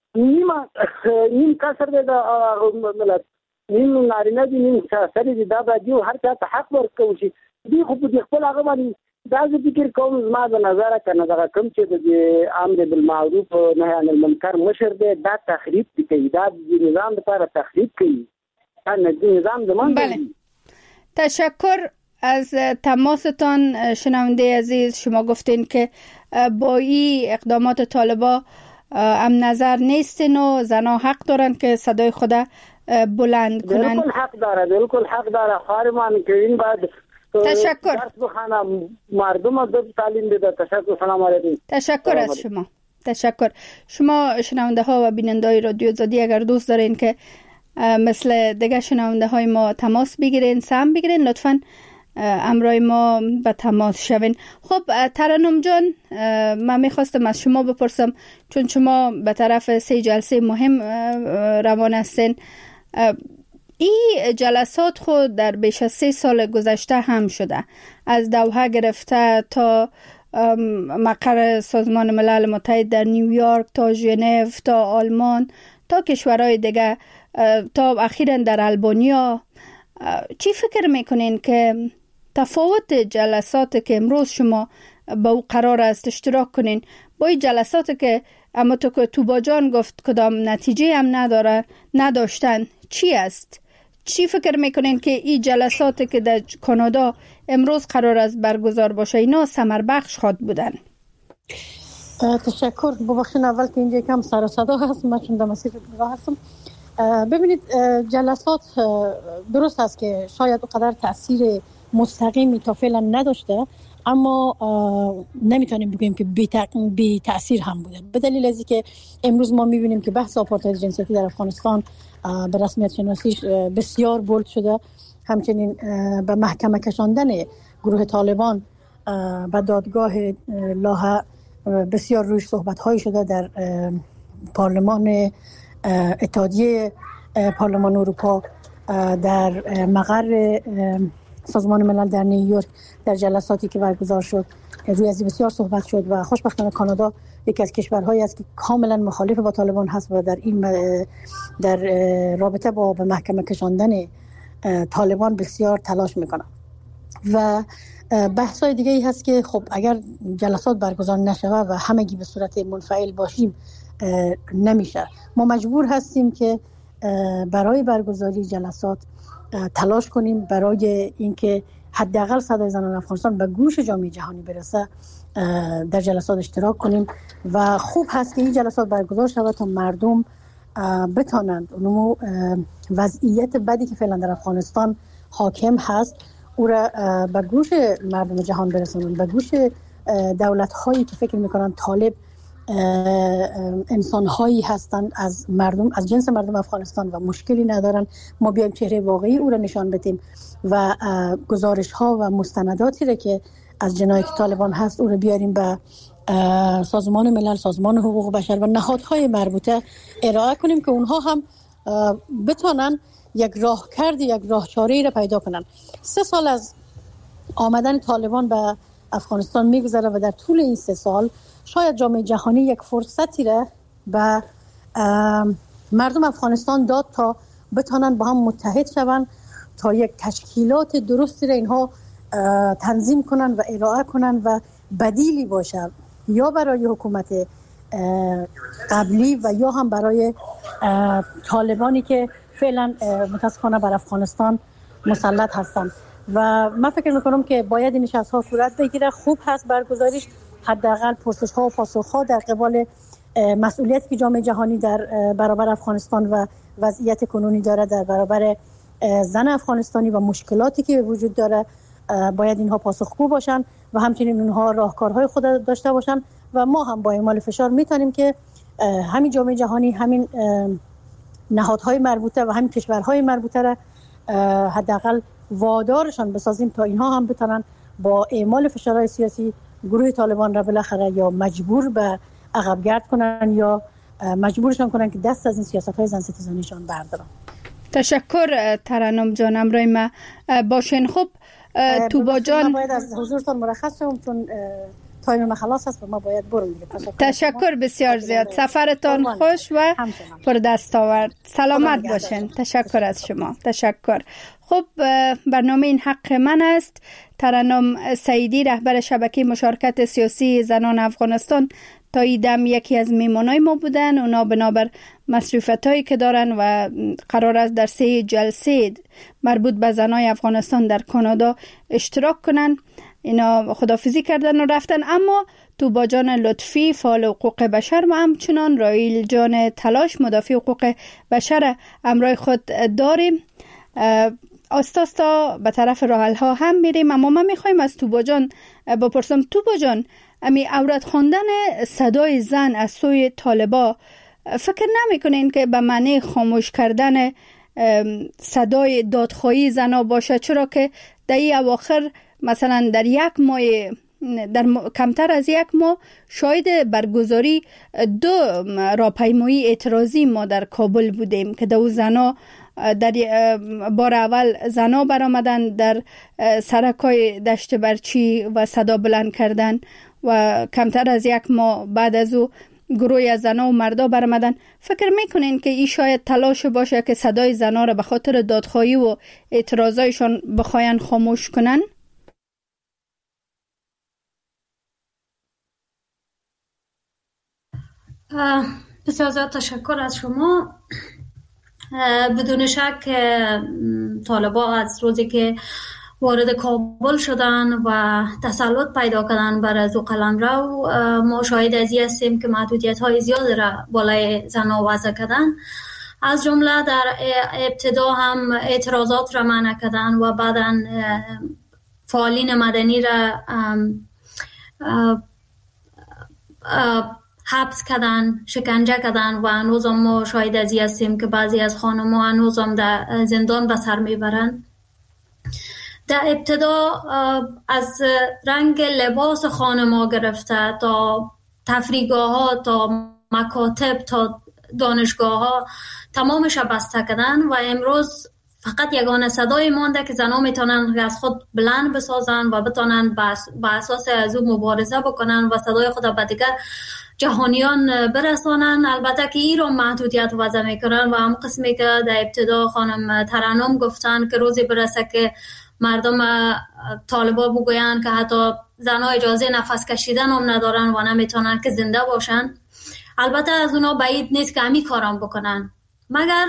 نیمه نیم کسر دی د ملت نیم نارینه دي نیم سړي دي دا باید یو هر چا ته حق ورکوي شي دوی خو په خپل هغه باندې دا زه فکر کوم زما د نظره که نه دغه کوم چې د امر بالمعروف نهی عن المنکر مشر دی دا تخریب دی کوي دا د نظام لپاره تخریب کوي دا نظام زمان بله تشکر از تماستان شنونده عزیز شما گفتین که با این اقدامات طالبا هم نظر نیستین و زنها حق دارن که صدای خود بلند کنن بالکل حق داره بالکل حق داره خواهرمان که این باید تشکر مردم دو تعلیم بده تشکر سلام علیکم تشکر از شما تشکر شما شنونده ها و بیننده های رادیو آزادی اگر دوست دارین که مثل دیگه شنونده های ما تماس بگیرین سهم بگیرین لطفاً امرای ما به تماس شوین. خب ترنم جان من میخواستم از شما بپرسم چون شما به طرف سه جلسه مهم روان هستین این جلسات خود در بیش از سه سال گذشته هم شده از دوحه گرفته تا مقر سازمان ملل متحد در نیویورک تا ژنو تا آلمان تا کشورهای دیگه تا اخیراً در آلبانیا. چی فکر میکنین که تفاوت جلسات که امروز شما با او قرار است اشتراک کنین با این جلسات که اما تو که توبا جان گفت کدام نتیجه هم نداره نداشتن چی است؟ چی فکر میکنین که این جلسات که در کانادا امروز قرار است برگزار باشه اینا ثمر بخش خواد بودن؟ تشکر. ببخشید اول که اینجا کم سر و صدا هست من چون در مسیر راه هستم. ببینید جلسات درست است که شاید اونقدر تأثیر مستقیمی تا فعلا نداشته اما نمیتونیم بگیم که بی تأثیر هم بوده به دلیل از اینکه امروز ما میبینیم که بحث آپارتاید جنسیتی در افغانستان به رسمیت شناسیش بسیار بولد شده همچنین به محکمه کشاندن گروه طالبان به دادگاه لاهه بسیار روش صحبت هایی شده در پارلمان اتحادیه پارلمان اروپا در مقر سازمان ملل در نیویورک در جلساتی که برگزار شد روی از بسیار صحبت شد و خوشبختانه کانادا یکی از کشورهایی است که کاملا مخالف با طالبان هست و در این در رابطه با به محکمه کشاندن طالبان بسیار تلاش میکنه و بحث‌های دیگه ای هست که خب اگر جلسات برگزار نشود و همگی به صورت منفعل باشیم نمیشه ما مجبور هستیم که برای برگزاری جلسات تلاش کنیم برای اینکه حداقل صدای زنان افغانستان به گوش جامعه جهانی برسه در جلسات اشتراک کنیم و خوب هست که این جلسات برگزار شود تا مردم بتانند اونمو وضعیت بدی که فعلا در افغانستان حاکم هست او را به گوش مردم جهان برسونند به گوش دولت هایی که فکر میکنن طالب انسان هایی هستند از مردم از جنس مردم افغانستان و مشکلی ندارن ما بیایم چهره واقعی او را نشان بدیم و گزارش ها و مستنداتی را که از جنایت طالبان هست او را بیاریم به سازمان ملل سازمان حقوق بشر و نهادهای مربوطه ارائه کنیم که اونها هم بتونن یک راهکرد یک راهچاره‌ای را پیدا کنن. سه سال از آمدن طالبان به افغانستان میگذره و در طول این سه سال شاید جامعه جهانی یک فرصتی را به مردم افغانستان داد تا بتونن با هم متحد شون تا یک تشکیلات درستی را اینها تنظیم کنن و ارائه کنن و بدیلی باشه یا برای حکومت قبلی و یا هم برای طالبانی که فعلا متاسفانه بر افغانستان مسلط هستند و من فکر میکنم که باید این نشست ها صورت بگیره. خوب هست برگزاریش حداقل پرسش ها و پاسخ ها در قبال مسئولیتی که جامعه جهانی در برابر افغانستان و وضعیت کنونی داره در برابر زن افغانستانی و مشکلاتی که وجود داره باید اینها پاسخگو باشن و همچنین اونها راهکارهای خود داشته باشن و ما هم با اعمال فشار میتونیم که همین جامعه جهانی، همین نهادهای مربوطه و همین کشورهای مربوطه را حداقل وادارشان بسازیم تا اینها هم بتونن با اعمال فشارهای سیاسی گروه طالبان را بالاخره یا مجبور به عقب گرد کنن یا مجبورشان کنن که دست از این سیاست‌های زن ستیزانیشان بردارن. تشکر ترنم جان، امروز ما باشین. خوب توبا جان، ما باید از حضورتان مرخص شوم چون تایم ما خلاص است و ما باید بریم دیگه. تشکر, تشکر بسیار زیاد. سفرتان خوش و پر دستاورد. سلامت باشین. تشکر از شما. تشکر. خب برنامه این حق من است. ترنم سعیدی، رهبر شبکه مشارکت سیاسی زنان افغانستان، تا ایدم یکی از میمانای ما بودن. اونا بنابر مصروفیتایی که دارن و قرار است در سه جلسه مربوط به زنای افغانستان در کانادا اشتراک کنن، اینا خدافزی کردن و رفتن. اما توبا جان لطفی، فعال حقوق بشر، و همچنان رایل جان تلاش، مدافع حقوق بشر، امرای خود داریم. آستا آستا به طرف راحل ها هم میریم. اما من میخوایم از توبا جان بپرسم، توبا جان، امی عورت خواندن صدای زن از سوی طالبا فکر نمی کنین که به معنی خاموش کردن صدای دادخواهی زنا باشه؟ چرا که در این اواخر مثلا در یک ماه، در کمتر از یک ماه شاید برگزاری دو راهپیمایی اعتراضی ما در کابل بودیم که دو زنا در بار اول زنا برآمدن در سرکای دشت برچی و صدا بلند کردن و کمتر از یک ماه بعد از او گروهی از زنا و مردا برآمدن. فکر میکنین که این شاید تلاش باشه که صدای زنا را به خاطر دادخواهی و اعتراضایشان بخواین خاموش کنن؟ بسیار زیاد تشکر از شما. بدون شک طالبان از روزی که وارد کابل شدن و تسلط پیدا کردن بر از او قلمرو، ما شاهد از این هستیم که محدودیت های زیاد را بالای زنها وضع کردن. از جمله در ابتدا هم اعتراضات را منع کردن و بعدا فعالین مدنی را حبس کردن، شکنجه کردن و هنوز ما شاهد از این هستیم که بعضی از خانم‌ها هنوز هم در زندان به سر میبرن. در ابتدا از رنگ لباس خانم‌ها گرفته تا تفریحگاه‌ها تا مکاتب تا دانشگاه‌ها تمامش بسته کردن و امروز فقط یگانه صدای مانده که زنها میتونن از خود بلند بسازن و بتونن با اساس از او مبارزه بکنن و صدای خود به دیگر جهانیان برسانن. البته که این رو محدودیت وضع میکنن و هم قسمی که در ابتدا خانم ترنم گفتن که روزی برسه که مردم طالبا بگوین که حتی زنها اجازه نفس کشیدن هم ندارن و نمیتونن که زنده باشن. البته از اونا بعید نیست که همی کارم بکنن، مگر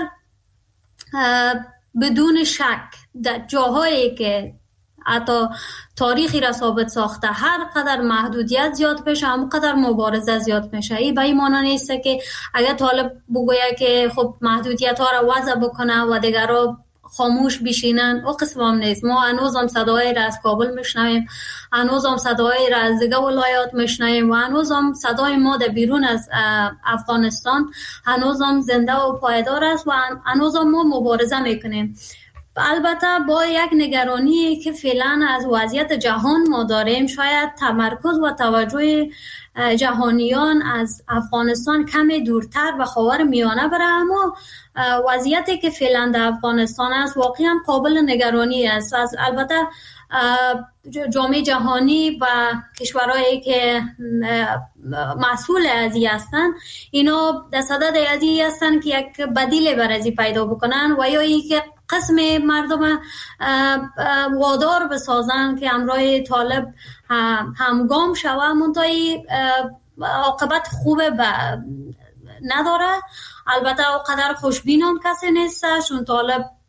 بدون شک در جاهایی که حتی تاریخی را ثابت ساخته هر قدر محدودیت زیاد میشه هم قدر مبارزه زیاد میشه. این به این معنی نیست که اگر طالب بگوید که خب محدودیت ها را وضع بکنه و دیگر را خاموش بشینن، او قسم هم نیست. ما هنوز هم صدای را از کابل میشنویم، هنوز هم صدای را از دیگه ولایات میشنویم و هنوز هم صدای ما در بیرون از افغانستان هنوز هم زنده و پایدار است و هنوز هم ما مبارزه میکنیم. البته با یک نگرانی که فعلا از وضعیت جهان ما داریم، شاید تمرکز و توجه جهانیان از افغانستان کمی دورتر و خاور میانه بره، اما وضعیتی که فعلا در افغانستان است واقعا قابل نگرانی است. از البته جامعه جهانی و کشورهایی که مسئول از این هستن، اینا در صدد از این هستن که یک بدیل بر از این پیدا بکنن و یا ای که قسم مردم وادار بسازن که همراه طالب همگام شوه، منتهی عاقبت خوبه نداره. البته اونقدر خوشبین هم کسی نیست چون طالب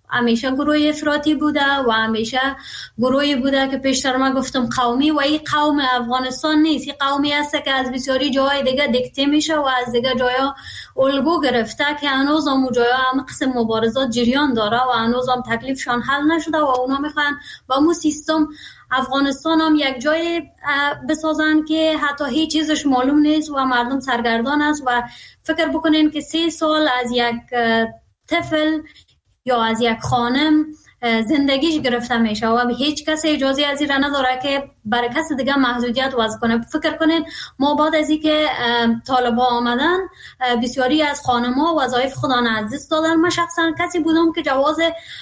همیشه گروه افراطی بوده و همیشه گروهی بوده که پیشتر ما گفتم قومی، و این قوم افغانستان نیست. این قومی هست که از بسیاری جاهای دیگه دیکته میشه و از دیگه جاها الگو گرفته که هنوز هم جاها هم قسم مبارزات جریان داره و هنوز هم تکلیفشان حل نشده و اونا میخوان با مو سیستم افغانستان هم یک جای بسازن که حتی هیچ چیزش معلوم نیست و مردم سرگردان است. و فکر بکنین که سه سال از یک طفل یا از یک خانم زندگیش گرفته میشه و هیچ کس اجازه از این را نداره که برای کس دیگه محدودیت وضع کنه. فکر کنین ما بعد از اینکه طالبان آمدن بسیاری از خانم‌ها وظایف خودان از دست دادن. من شخصا کسی بودم که جواز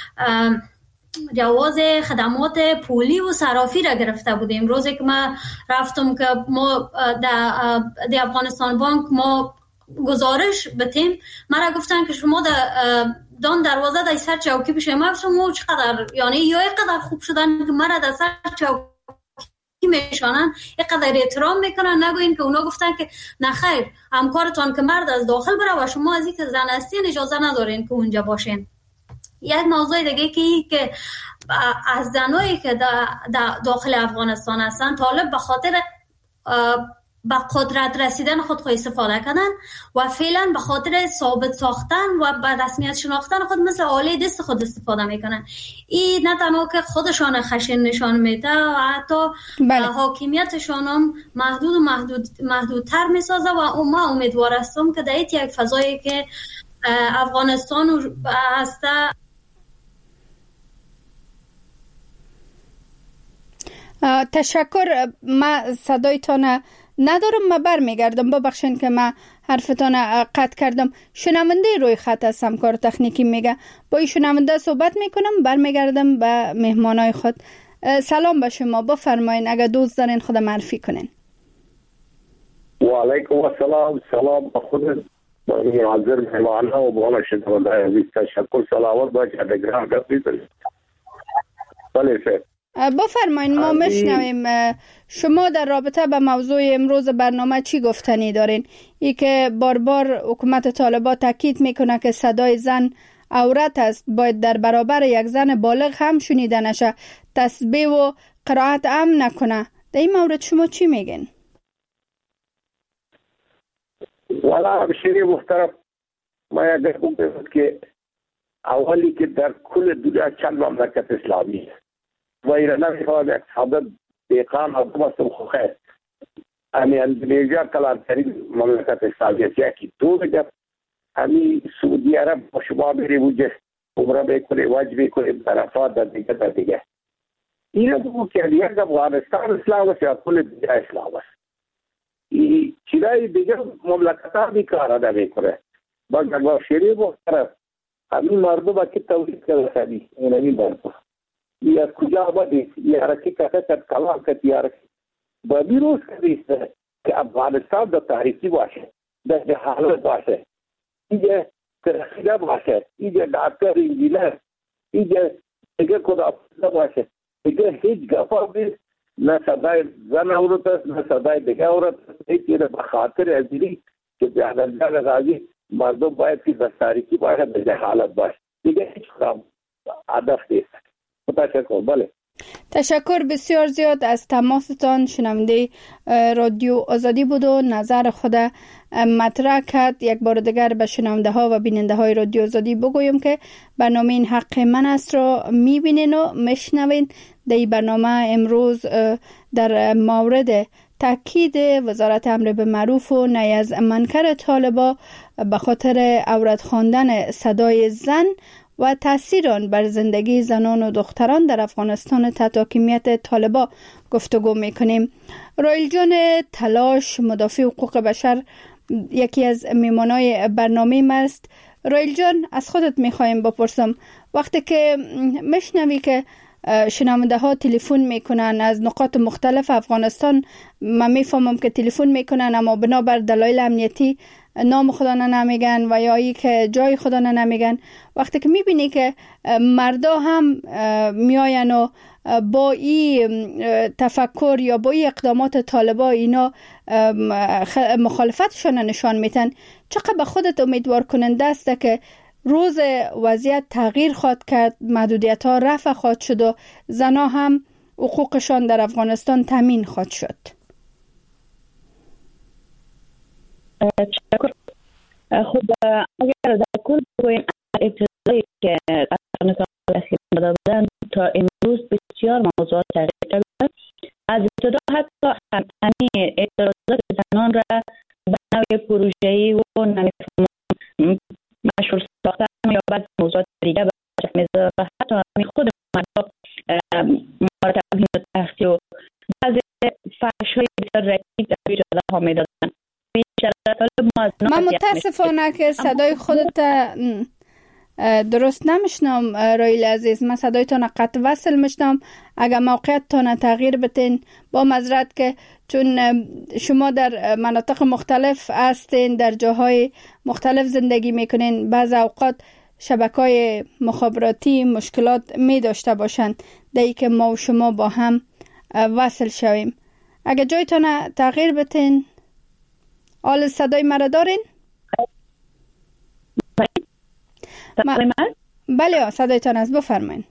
جواز خدمات پولی و صرافی را گرفته بودیم. روزی که ما رفتم که ما در افغانستان بانک ما گزارش بتیم، مرا گفتن که شما در دان دروازه در سر چوکی بشه. ما گفتم چقدر یعنی یا اینقدر خوب شدن که مرا در سر چوکی میشانن، اینقدر احترام میکنن. نگوین که اونا گفتن که نخیر همکارتان که مرد از داخل بره و شما از این که زن هستین اجازه ندارین که اونجا باشین. یک موضوع دیگه که که از زنایی که در داخل افغانستان هستن طالب به خاطر به قدرت رسیدن خود خود استفاده کردن و فعلا به خاطر ثابت ساختن و به رسمیت شناختن خود مثل آله دست خود استفاده میکنن. این نه تنها که خودشان خشن نشان میده و حتی بله. حاکمیتشان هم محدود و محدود محدودتر میسازه و ما امیدوار هستم که در یک فضایی که افغانستان هسته. تشکر. ما صدایتان ندارم، ما برمیگردم. ببخشید که ما حرفتان قطع کردم. شنونده روی خط است، همکار تکنیکی میگه با این شنونده صحبت میکنم، برمیگردم به مهمانای خود. سلام به شما، بفرمایید اگر دوست دارین خود معرفی کنین. و علیکم السلام. سلام به خود حاضر مهمان ها و بالا شنونده عزیز. تشکر. سلامت باشید. دگران گفتید. بله سر بفرمایید ما میشنویم. شما در رابطه به موضوع امروز برنامه چی گفتنی دارین؟ ای که بار بار حکومت طالبان تاکید میکنه که صدای زن عورت است، باید در برابر یک زن بالغ هم شنیده نشه، تسبیح و قرائت هم نکنه. در این مورد شما چی میگین؟ والا بشیری محترم، ما یک گفتم که اولی که در کل دنیا چند مملکت اسلامی است و ایران نمیخواد یک سابق دیقان آدم است خوخه امی اندونیزیا کلانترین مملکت اسلامی است. یکی دو بگم امی سعودی عرب با شما بری وجه عمره بکنه واجب بکنه برفات در دیگه در دیگه. این دو که یک افغانستان اسلام است یا کل دنیا اسلام است. این چیزای دیگه مملکت ها بیکار ادا میکنه. با جنگا شریف و طرف همین مردم که توحید کرده خیلی این همین مردم یا کجا آمده یا حرکت کرد کلام کرد یا حرکت با بیروز کردیسته که افغانستان در تاریخی باشه، در جهالت باشه، اینجا ترخیده باشه، اینجا دکتر انجینر، اینجا دیگه کدا باشه، دیگه هیچ گفا بیست نه صدای زن عورت است نه صدای دیگه عورت است. هیچ چیز بخاطر ازیلی که بیادرجان غازی مردم باید که در تاریخی باشه، در جهالت باشه، دیگه هیچ کدام هدف نیست. تشکر. بله تشکر بسیار زیاد از تماستان. شنونده رادیو آزادی بود و نظر خود مطرح کرد. یک بار دیگر به شنونده ها و بیننده های رادیو آزادی بگویم که برنامه این حق من است را میبینین و میشنوین. در این برنامه امروز در مورد تاکید وزارت امر به معروف و نهی از منکر طالبان به خاطر عورت خواندن صدای زن و تأثیر آن بر زندگی زنان و دختران در افغانستان تحت حاکمیت طالبان گفتگو میکنیم. رایل جان تلاش، مدافع حقوق بشر، یکی از میمانای برنامه ما است. رایل جان، از خودت میخوایم بپرسم، وقتی که میشنوی که شنونده ها تلفن میکنن از نقاط مختلف افغانستان، من میفهمم که تلفن میکنن اما بنابر دلایل امنیتی نام خدا نمیگن و یا ای که جای خدا نمیگن، وقتی که میبینی که مردا هم میاین و با این تفکر یا با این اقدامات طالبان اینا مخالفتشون نشان میتن، چقدر به خودت امیدوار کننده است که روز وضعیت تغییر خواهد کرد، محدودیت ها رفع خواهد شد و زنها هم حقوقشان در افغانستان تامین خواهد شد. تشکر. خب اگر در کل بگوییم ابتدایی که افغانستان رسید بودن تا امروز بسیار موضوعات تغییر کرده. از ابتدا حتی همین اعتراضات زنان را به نوع پروژه‌ای و نمی‌فهمم مشغول ساختن یا بعض موضوعات دیگه به میزه و حتی همین خود مردم مورد تبیین و تحصیل و بعض فحش‌های بسیار رکیب در پیش ها میدادن. من متاسفانه که صدای خودت درست نمیشنم رایل عزیز. من صدایتان قطع وصل میشنم. اگر موقعیتتان تغییر بتین با معذرت، که چون شما در مناطق مختلف هستین، در جاهای مختلف زندگی میکنین، بعض اوقات شبکه‌های مخابراتی مشکلات می داشته باشند دایی که ما و شما با هم وصل شویم. اگر جایتان تغییر بتین. آل صدای مرا دارین؟ صدای من؟ بله صدایتان از بفرمایین.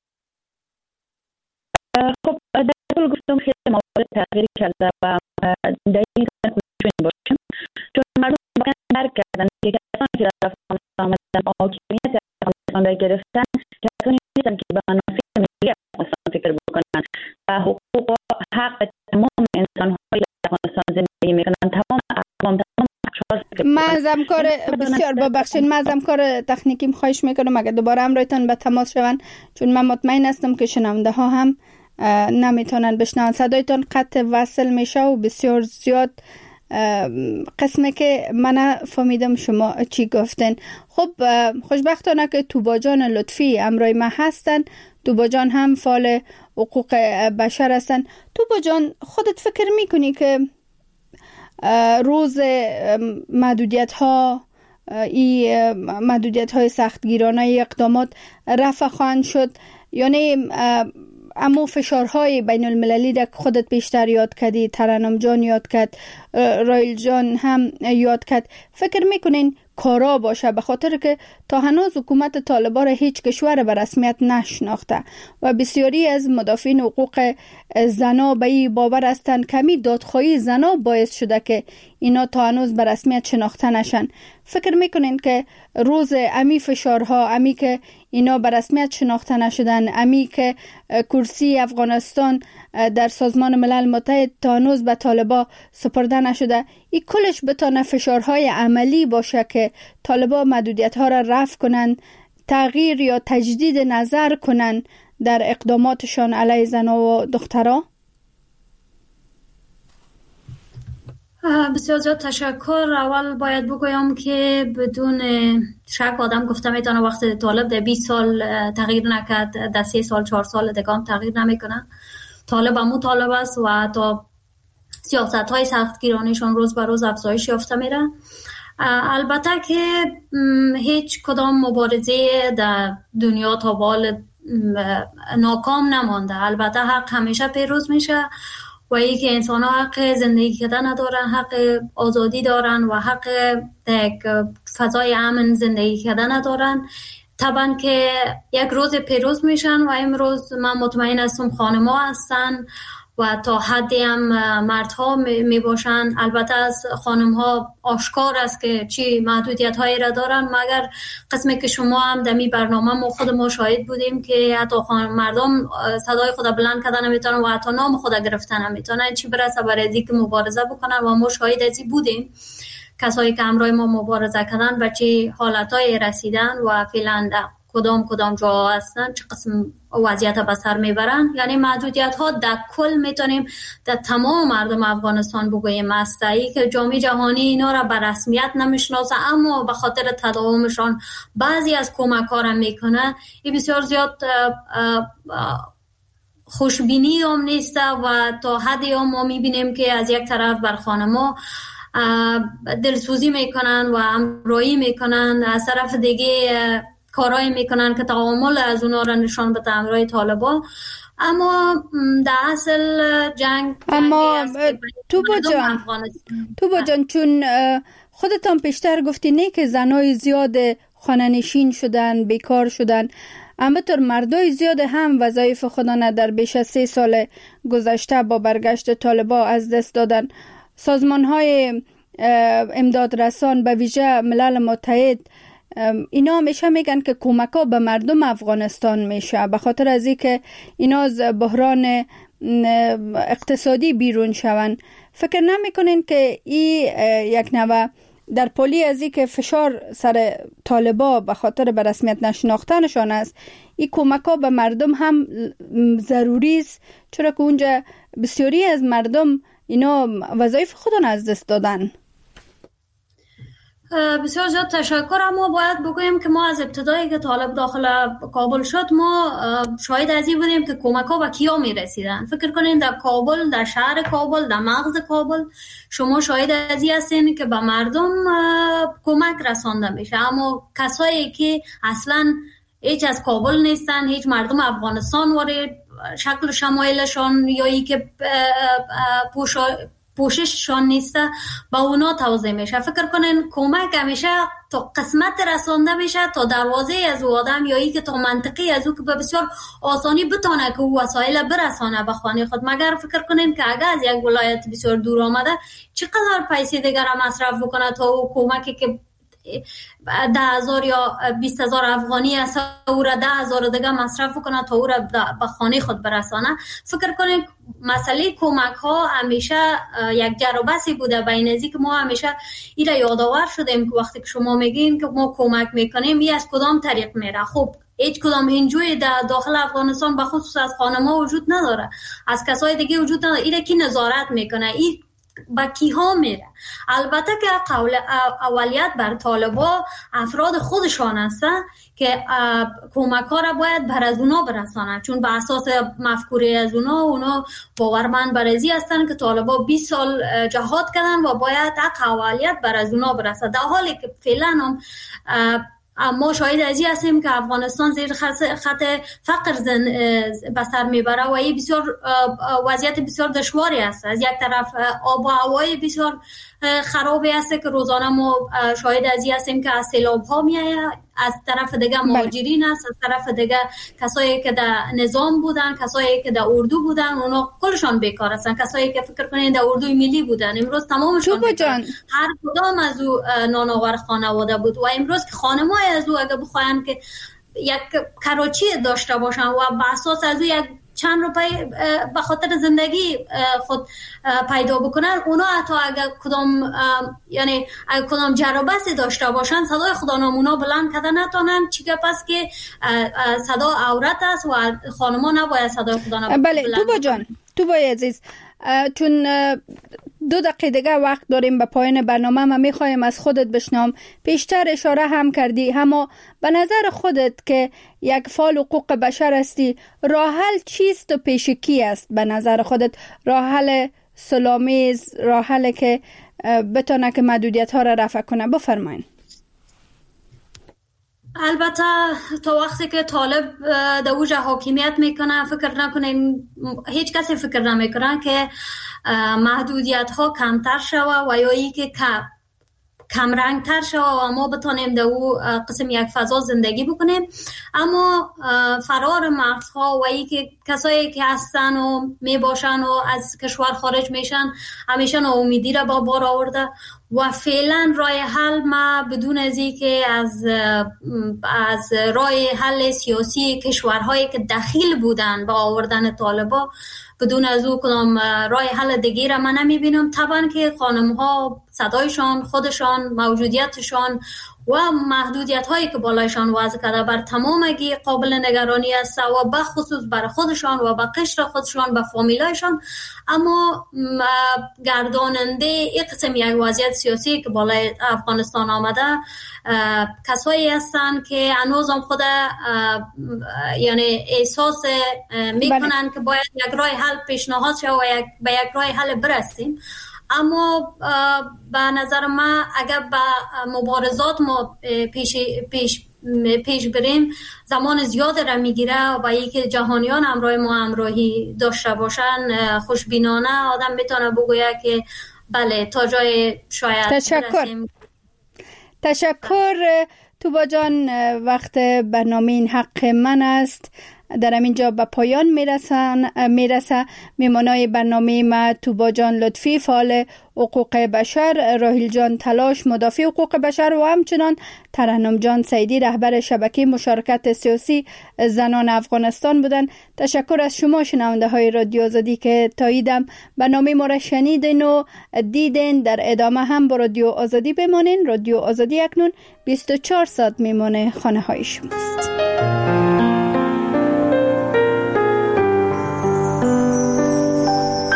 خب در کل گفتم خیلی موارد تغییر کرده و در این کار کنجوین باشیم، چون مردم باید درک کردن که کسانی که در افغانستان آمدن حاکمیت افغانستان را گرفتن کسانی نیستن که به منافع ملی افغانستان فکر بکنن و حقوق و حق تمام انسان‌های افغانستان زندگی میکنن. تمام اقوام تمام من کار بسیار ببخشید، من کار تکنیکیم خواهش میکنم اگر دوباره همراهتان به تماس شون، چون من مطمئن هستم که شنونده ها هم نمیتونن بشنون. صدایتان قطع وصل میشه و بسیار زیاد قسمه که من فهمیدم شما چی گفتن. خب خوشبختانه که توبا جان لطفی همراه ما هستن. توبا جان هم فعال حقوق بشر هستن. توبا جان خودت فکر میکنی که روز محدودیت ها ای محدودیت های سختگیرانه اقدامات رفع خواهند شد؟ یعنی امو فشارهای بین المللی که خودت بیشتر یاد کردی، ترنم جان یاد کرد، رایل جان هم یاد کرد، فکر میکنین کارا باشه؟ به خاطر که تا هنوز حکومت طالبان هیچ کشور به رسمیت نشناخته و بسیاری از مدافعین حقوق زنا به این باور هستند کمی دادخواهی زنا باعث شده که اینا تا هنوز به رسمیت شناخته نشن. فکر میکنین که روز امی فشارها، امی که اینا به رسمیت شناخته نشدن، امی که کرسی افغانستان در سازمان ملل متحد تا هنوز به طالبان سپرده نشده، این کلش بتانه فشارهای عملی باشه که طالبان محدودیت ها را رفع کنن، تغییر یا تجدید نظر کنن در اقداماتشان علیه زنان و دخترها؟ بسیار زیاد تشکر. اول باید بگویم که بدون شک آدم گفته میتونه وقت طالب در بیست سال تغییر نکرد، در سه سال چهار سال دگام تغییر نمیکنه. طالب همون طالب است و تا سیاست های سختگیرانشان روز به روز افزایش یافته میره. البته که هیچ کدام مبارزه در دنیا تا بال ناکام نمانده. البته حق همیشه پیروز میشه و ای که انسان ها حق زندگی کردن دارن، حق آزادی دارن و حق یک فضای امن زندگی کردن دارن. طبعا که یک روز پیروز میشن و امروز من مطمئن هستم خانم‌ها هستن و تا حدی هم مردها می باشن. البته از خانم‌ها آشکار است که چی محدودیت هایی را دارن، مگر قسمی که شما هم در می برنامه ما خود ما شاهد بودیم که حتی مردم صدای خود بلند کردن نمیتونن و حتی نام خود گرفتن نمیتونن، چی برسه برای اینکه که مبارزه بکنن. و ما شاهد ازی بودیم کسایی که همراه ما مبارزه کردن و چه حالتهای رسیدن و فعلا کدام کدام جا هستن، چه قسم وضعیت به سر میبرن. یعنی محدودیت ها در کل میتونیم در تمام مردم افغانستان بگوییم است، ای که جامعه جهانی اینا را به رسمیت نمیشناسه اما به خاطر تداومشان بعضی از کمک ها را میکنه. این بسیار زیاد خوشبینی هم نیست و تا حدی هم ما میبینیم که از یک طرف بر خانما دلسوزی میکنن و همراهی میکنن، از طرف دیگه کارایی میکنن که تعامل از اونا را نشان بده همراه طالبان. اما در اصل جنگ اما توبا جان توبا جان چون خودتان پیشتر گفتی نه که زنای زیاد خانه نشین شدن، بیکار شدن. همینطور مردای زیاد هم وظایف خودانه در بیش از سه سال گذشته با برگشت طالبان از دست دادن. سازمان های امداد رسان به ویژه ملل متحد اینا همیشه میگن که کمک ها به مردم افغانستان میشه به خاطر از اینکه اینا از بحران اقتصادی بیرون شون. فکر نمیکنین که این یک نوع در پلی از اینکه فشار سر طالبا به خاطر به رسمیت نشناختنشان است، این کمک ها به مردم هم ضروری است، چرا که اونجا بسیاری از مردم اینا وظایف خودن از دست دادن؟ بسیار زیاد تشکر. اما باید بگویم که ما از ابتدایی که طالب داخل کابل شد ما شاهد از این بودیم که کمک ها به کیا می رسیدن. فکر کنین در کابل، در شهر کابل، در مغز کابل شما شاهد از این هستین که به مردم کمک رسانده میشه، اما کسایی که اصلا هیچ از کابل نیستن، هیچ مردم افغانستان وارد شکل شمایلشان یا ای که پوشا پوشششان نیسته با اونا توضیح میشه. فکر کنین کمک همیشه تا قسمت رسانده میشه تا دروازه از او آدم یا ای که تا منطقی از او که به بسیار آسانی بتونه که او وسایل برسانه به خانه خود. مگر فکر کنین که اگر از یک ولایت بسیار دور آمده چقدر پیسه دیگر مصرف بکنه تا او کمکی که ده هزار یا بیست هزار افغانی است او را ده هزار دیگه مصرف کنه تا او را به خانه خود برسانه. فکر کنید مسئله کمک ها همیشه یک جر و بحثی بوده بین ازی که ما همیشه این را یادآور شدیم که وقتی که شما میگین که ما کمک میکنیم این از کدام طریق میره. خب هیچ کدام اینجوی در داخل افغانستان به خصوص از خانم‌ها وجود نداره، از کسای دیگه وجود نداره. این کی نظارت میکنه؟ این با کی ها میره؟ البته که قول اولیت بر طالبا افراد خودشان هستن که کمک ها را باید بر از اونا برسانن، چون به اساس مفکوره از اونا اونا باورمند بر ازی هستن که طالبا بیست سال جهاد کردن و باید حق اولیت بر از اونا برسه، در حالی که فعلا هم ما شاهد از این هستیم که افغانستان زیر خط فقر به سر میبره و این بسیار وضعیت بسیار دشواری است. از یک طرف آب و هوای بسیار خرابی است که روزانه ما شاهد از این هستیم که از سیلاب ها میآید، از طرف دیگه مهاجرین است، از طرف دیگه کسایی که در نظام بودن، کسایی که در اردو بودن اونا کلشان بیکار هستن، کسایی که فکر کنین در اردوی ملی بودن امروز تمامشان هر کدام از او نانآور خانواده بود و امروز که خانمای از او اگه بخواین که یک کراچی داشته باشن و به اساس از او یک چند روپای به خاطر زندگی خود پیدا بکنن، اونا حتی اگر کدام یعنی اگر کدام جرابسی داشته باشن صدای خدا نامونا بلند کده نتانن. چی که پس که صدا عورت است و خانما نباید صدای خدا نامونا بلند. بله توبا جان، توبا عزیز، چون دو دقیقه دیگه وقت داریم به پایان برنامه، ما میخوایم از خودت بشنوم. پیشتر اشاره هم کردی، اما به نظر خودت که یک فعال حقوق بشر هستی، راه حل چیست و پیش کی است؟ به نظر خودت راه حل صلح‌آمیز، راه حل که بتونه که محدودیت ها را رفع کنه؟ بفرمایید. البته تا وقتی که طالب در اوج حاکمیت میکنه فکر نکنیم، هیچ کسی فکر نمیکنه که محدودیت ها کمتر شوه و یا ای که کم رنگ تر شوه و ما بتانیم در او قسم یک فضا زندگی بکنیم. اما فرار مرزها و ای که کسایی که هستن و می باشن و از کشور خارج میشن همیشه ناامیدی را با بار آورده و فعلا راه حل ما بدون از این که از از راه حل سیاسی کشورهایی که دخیل بودن با آوردن طالبا، بدون از او کدام راه حل دیگه را من نمیبینم. طبعا که خانم ها صدایشان، خودشان، موجودیتشان و محدودیت هایی که بالایشان وضع کرده بر تمامگی قابل نگرانی است و به خصوص بر خودشان و به قشر خودشان، به فامیلایشان. اما گرداننده این قسم یک وضعیت سیاسی که بالای افغانستان آمده کسایی هستند که هنوزم خود یعنی احساس میکنن که باید یک راه حل پیشنهاد شد و یک به یک راه حل برسیم. اما به نظر من اگر به مبارزات ما پیش پیش پیش بریم زمان زیاد را میگیره و یکی جهانیان همراه ما همراهی داشته باشن، خوشبینانه آدم میتونه بگوید که بله تا جای شاید تشکر. برسیم. تشکر توبا جان، وقت برنامه این حق من است در همینجا به پایان میرسن میرسه. میمانای برنامه ما توبا جان لطفی، فعال حقوق بشر، راهیل جان تلاش، مدافع حقوق بشر و همچنان ترنم جان سیدی، رهبر شبکه مشارکت سیاسی زنان افغانستان بودن. تشکر از شما شنونده های رادیو آزادی که تاییدم برنامه ما را شنیدین و دیدین. در ادامه هم با رادیو آزادی بمانین. رادیو آزادی اکنون بیست و چهار ساعت میمانه خانه های شماست.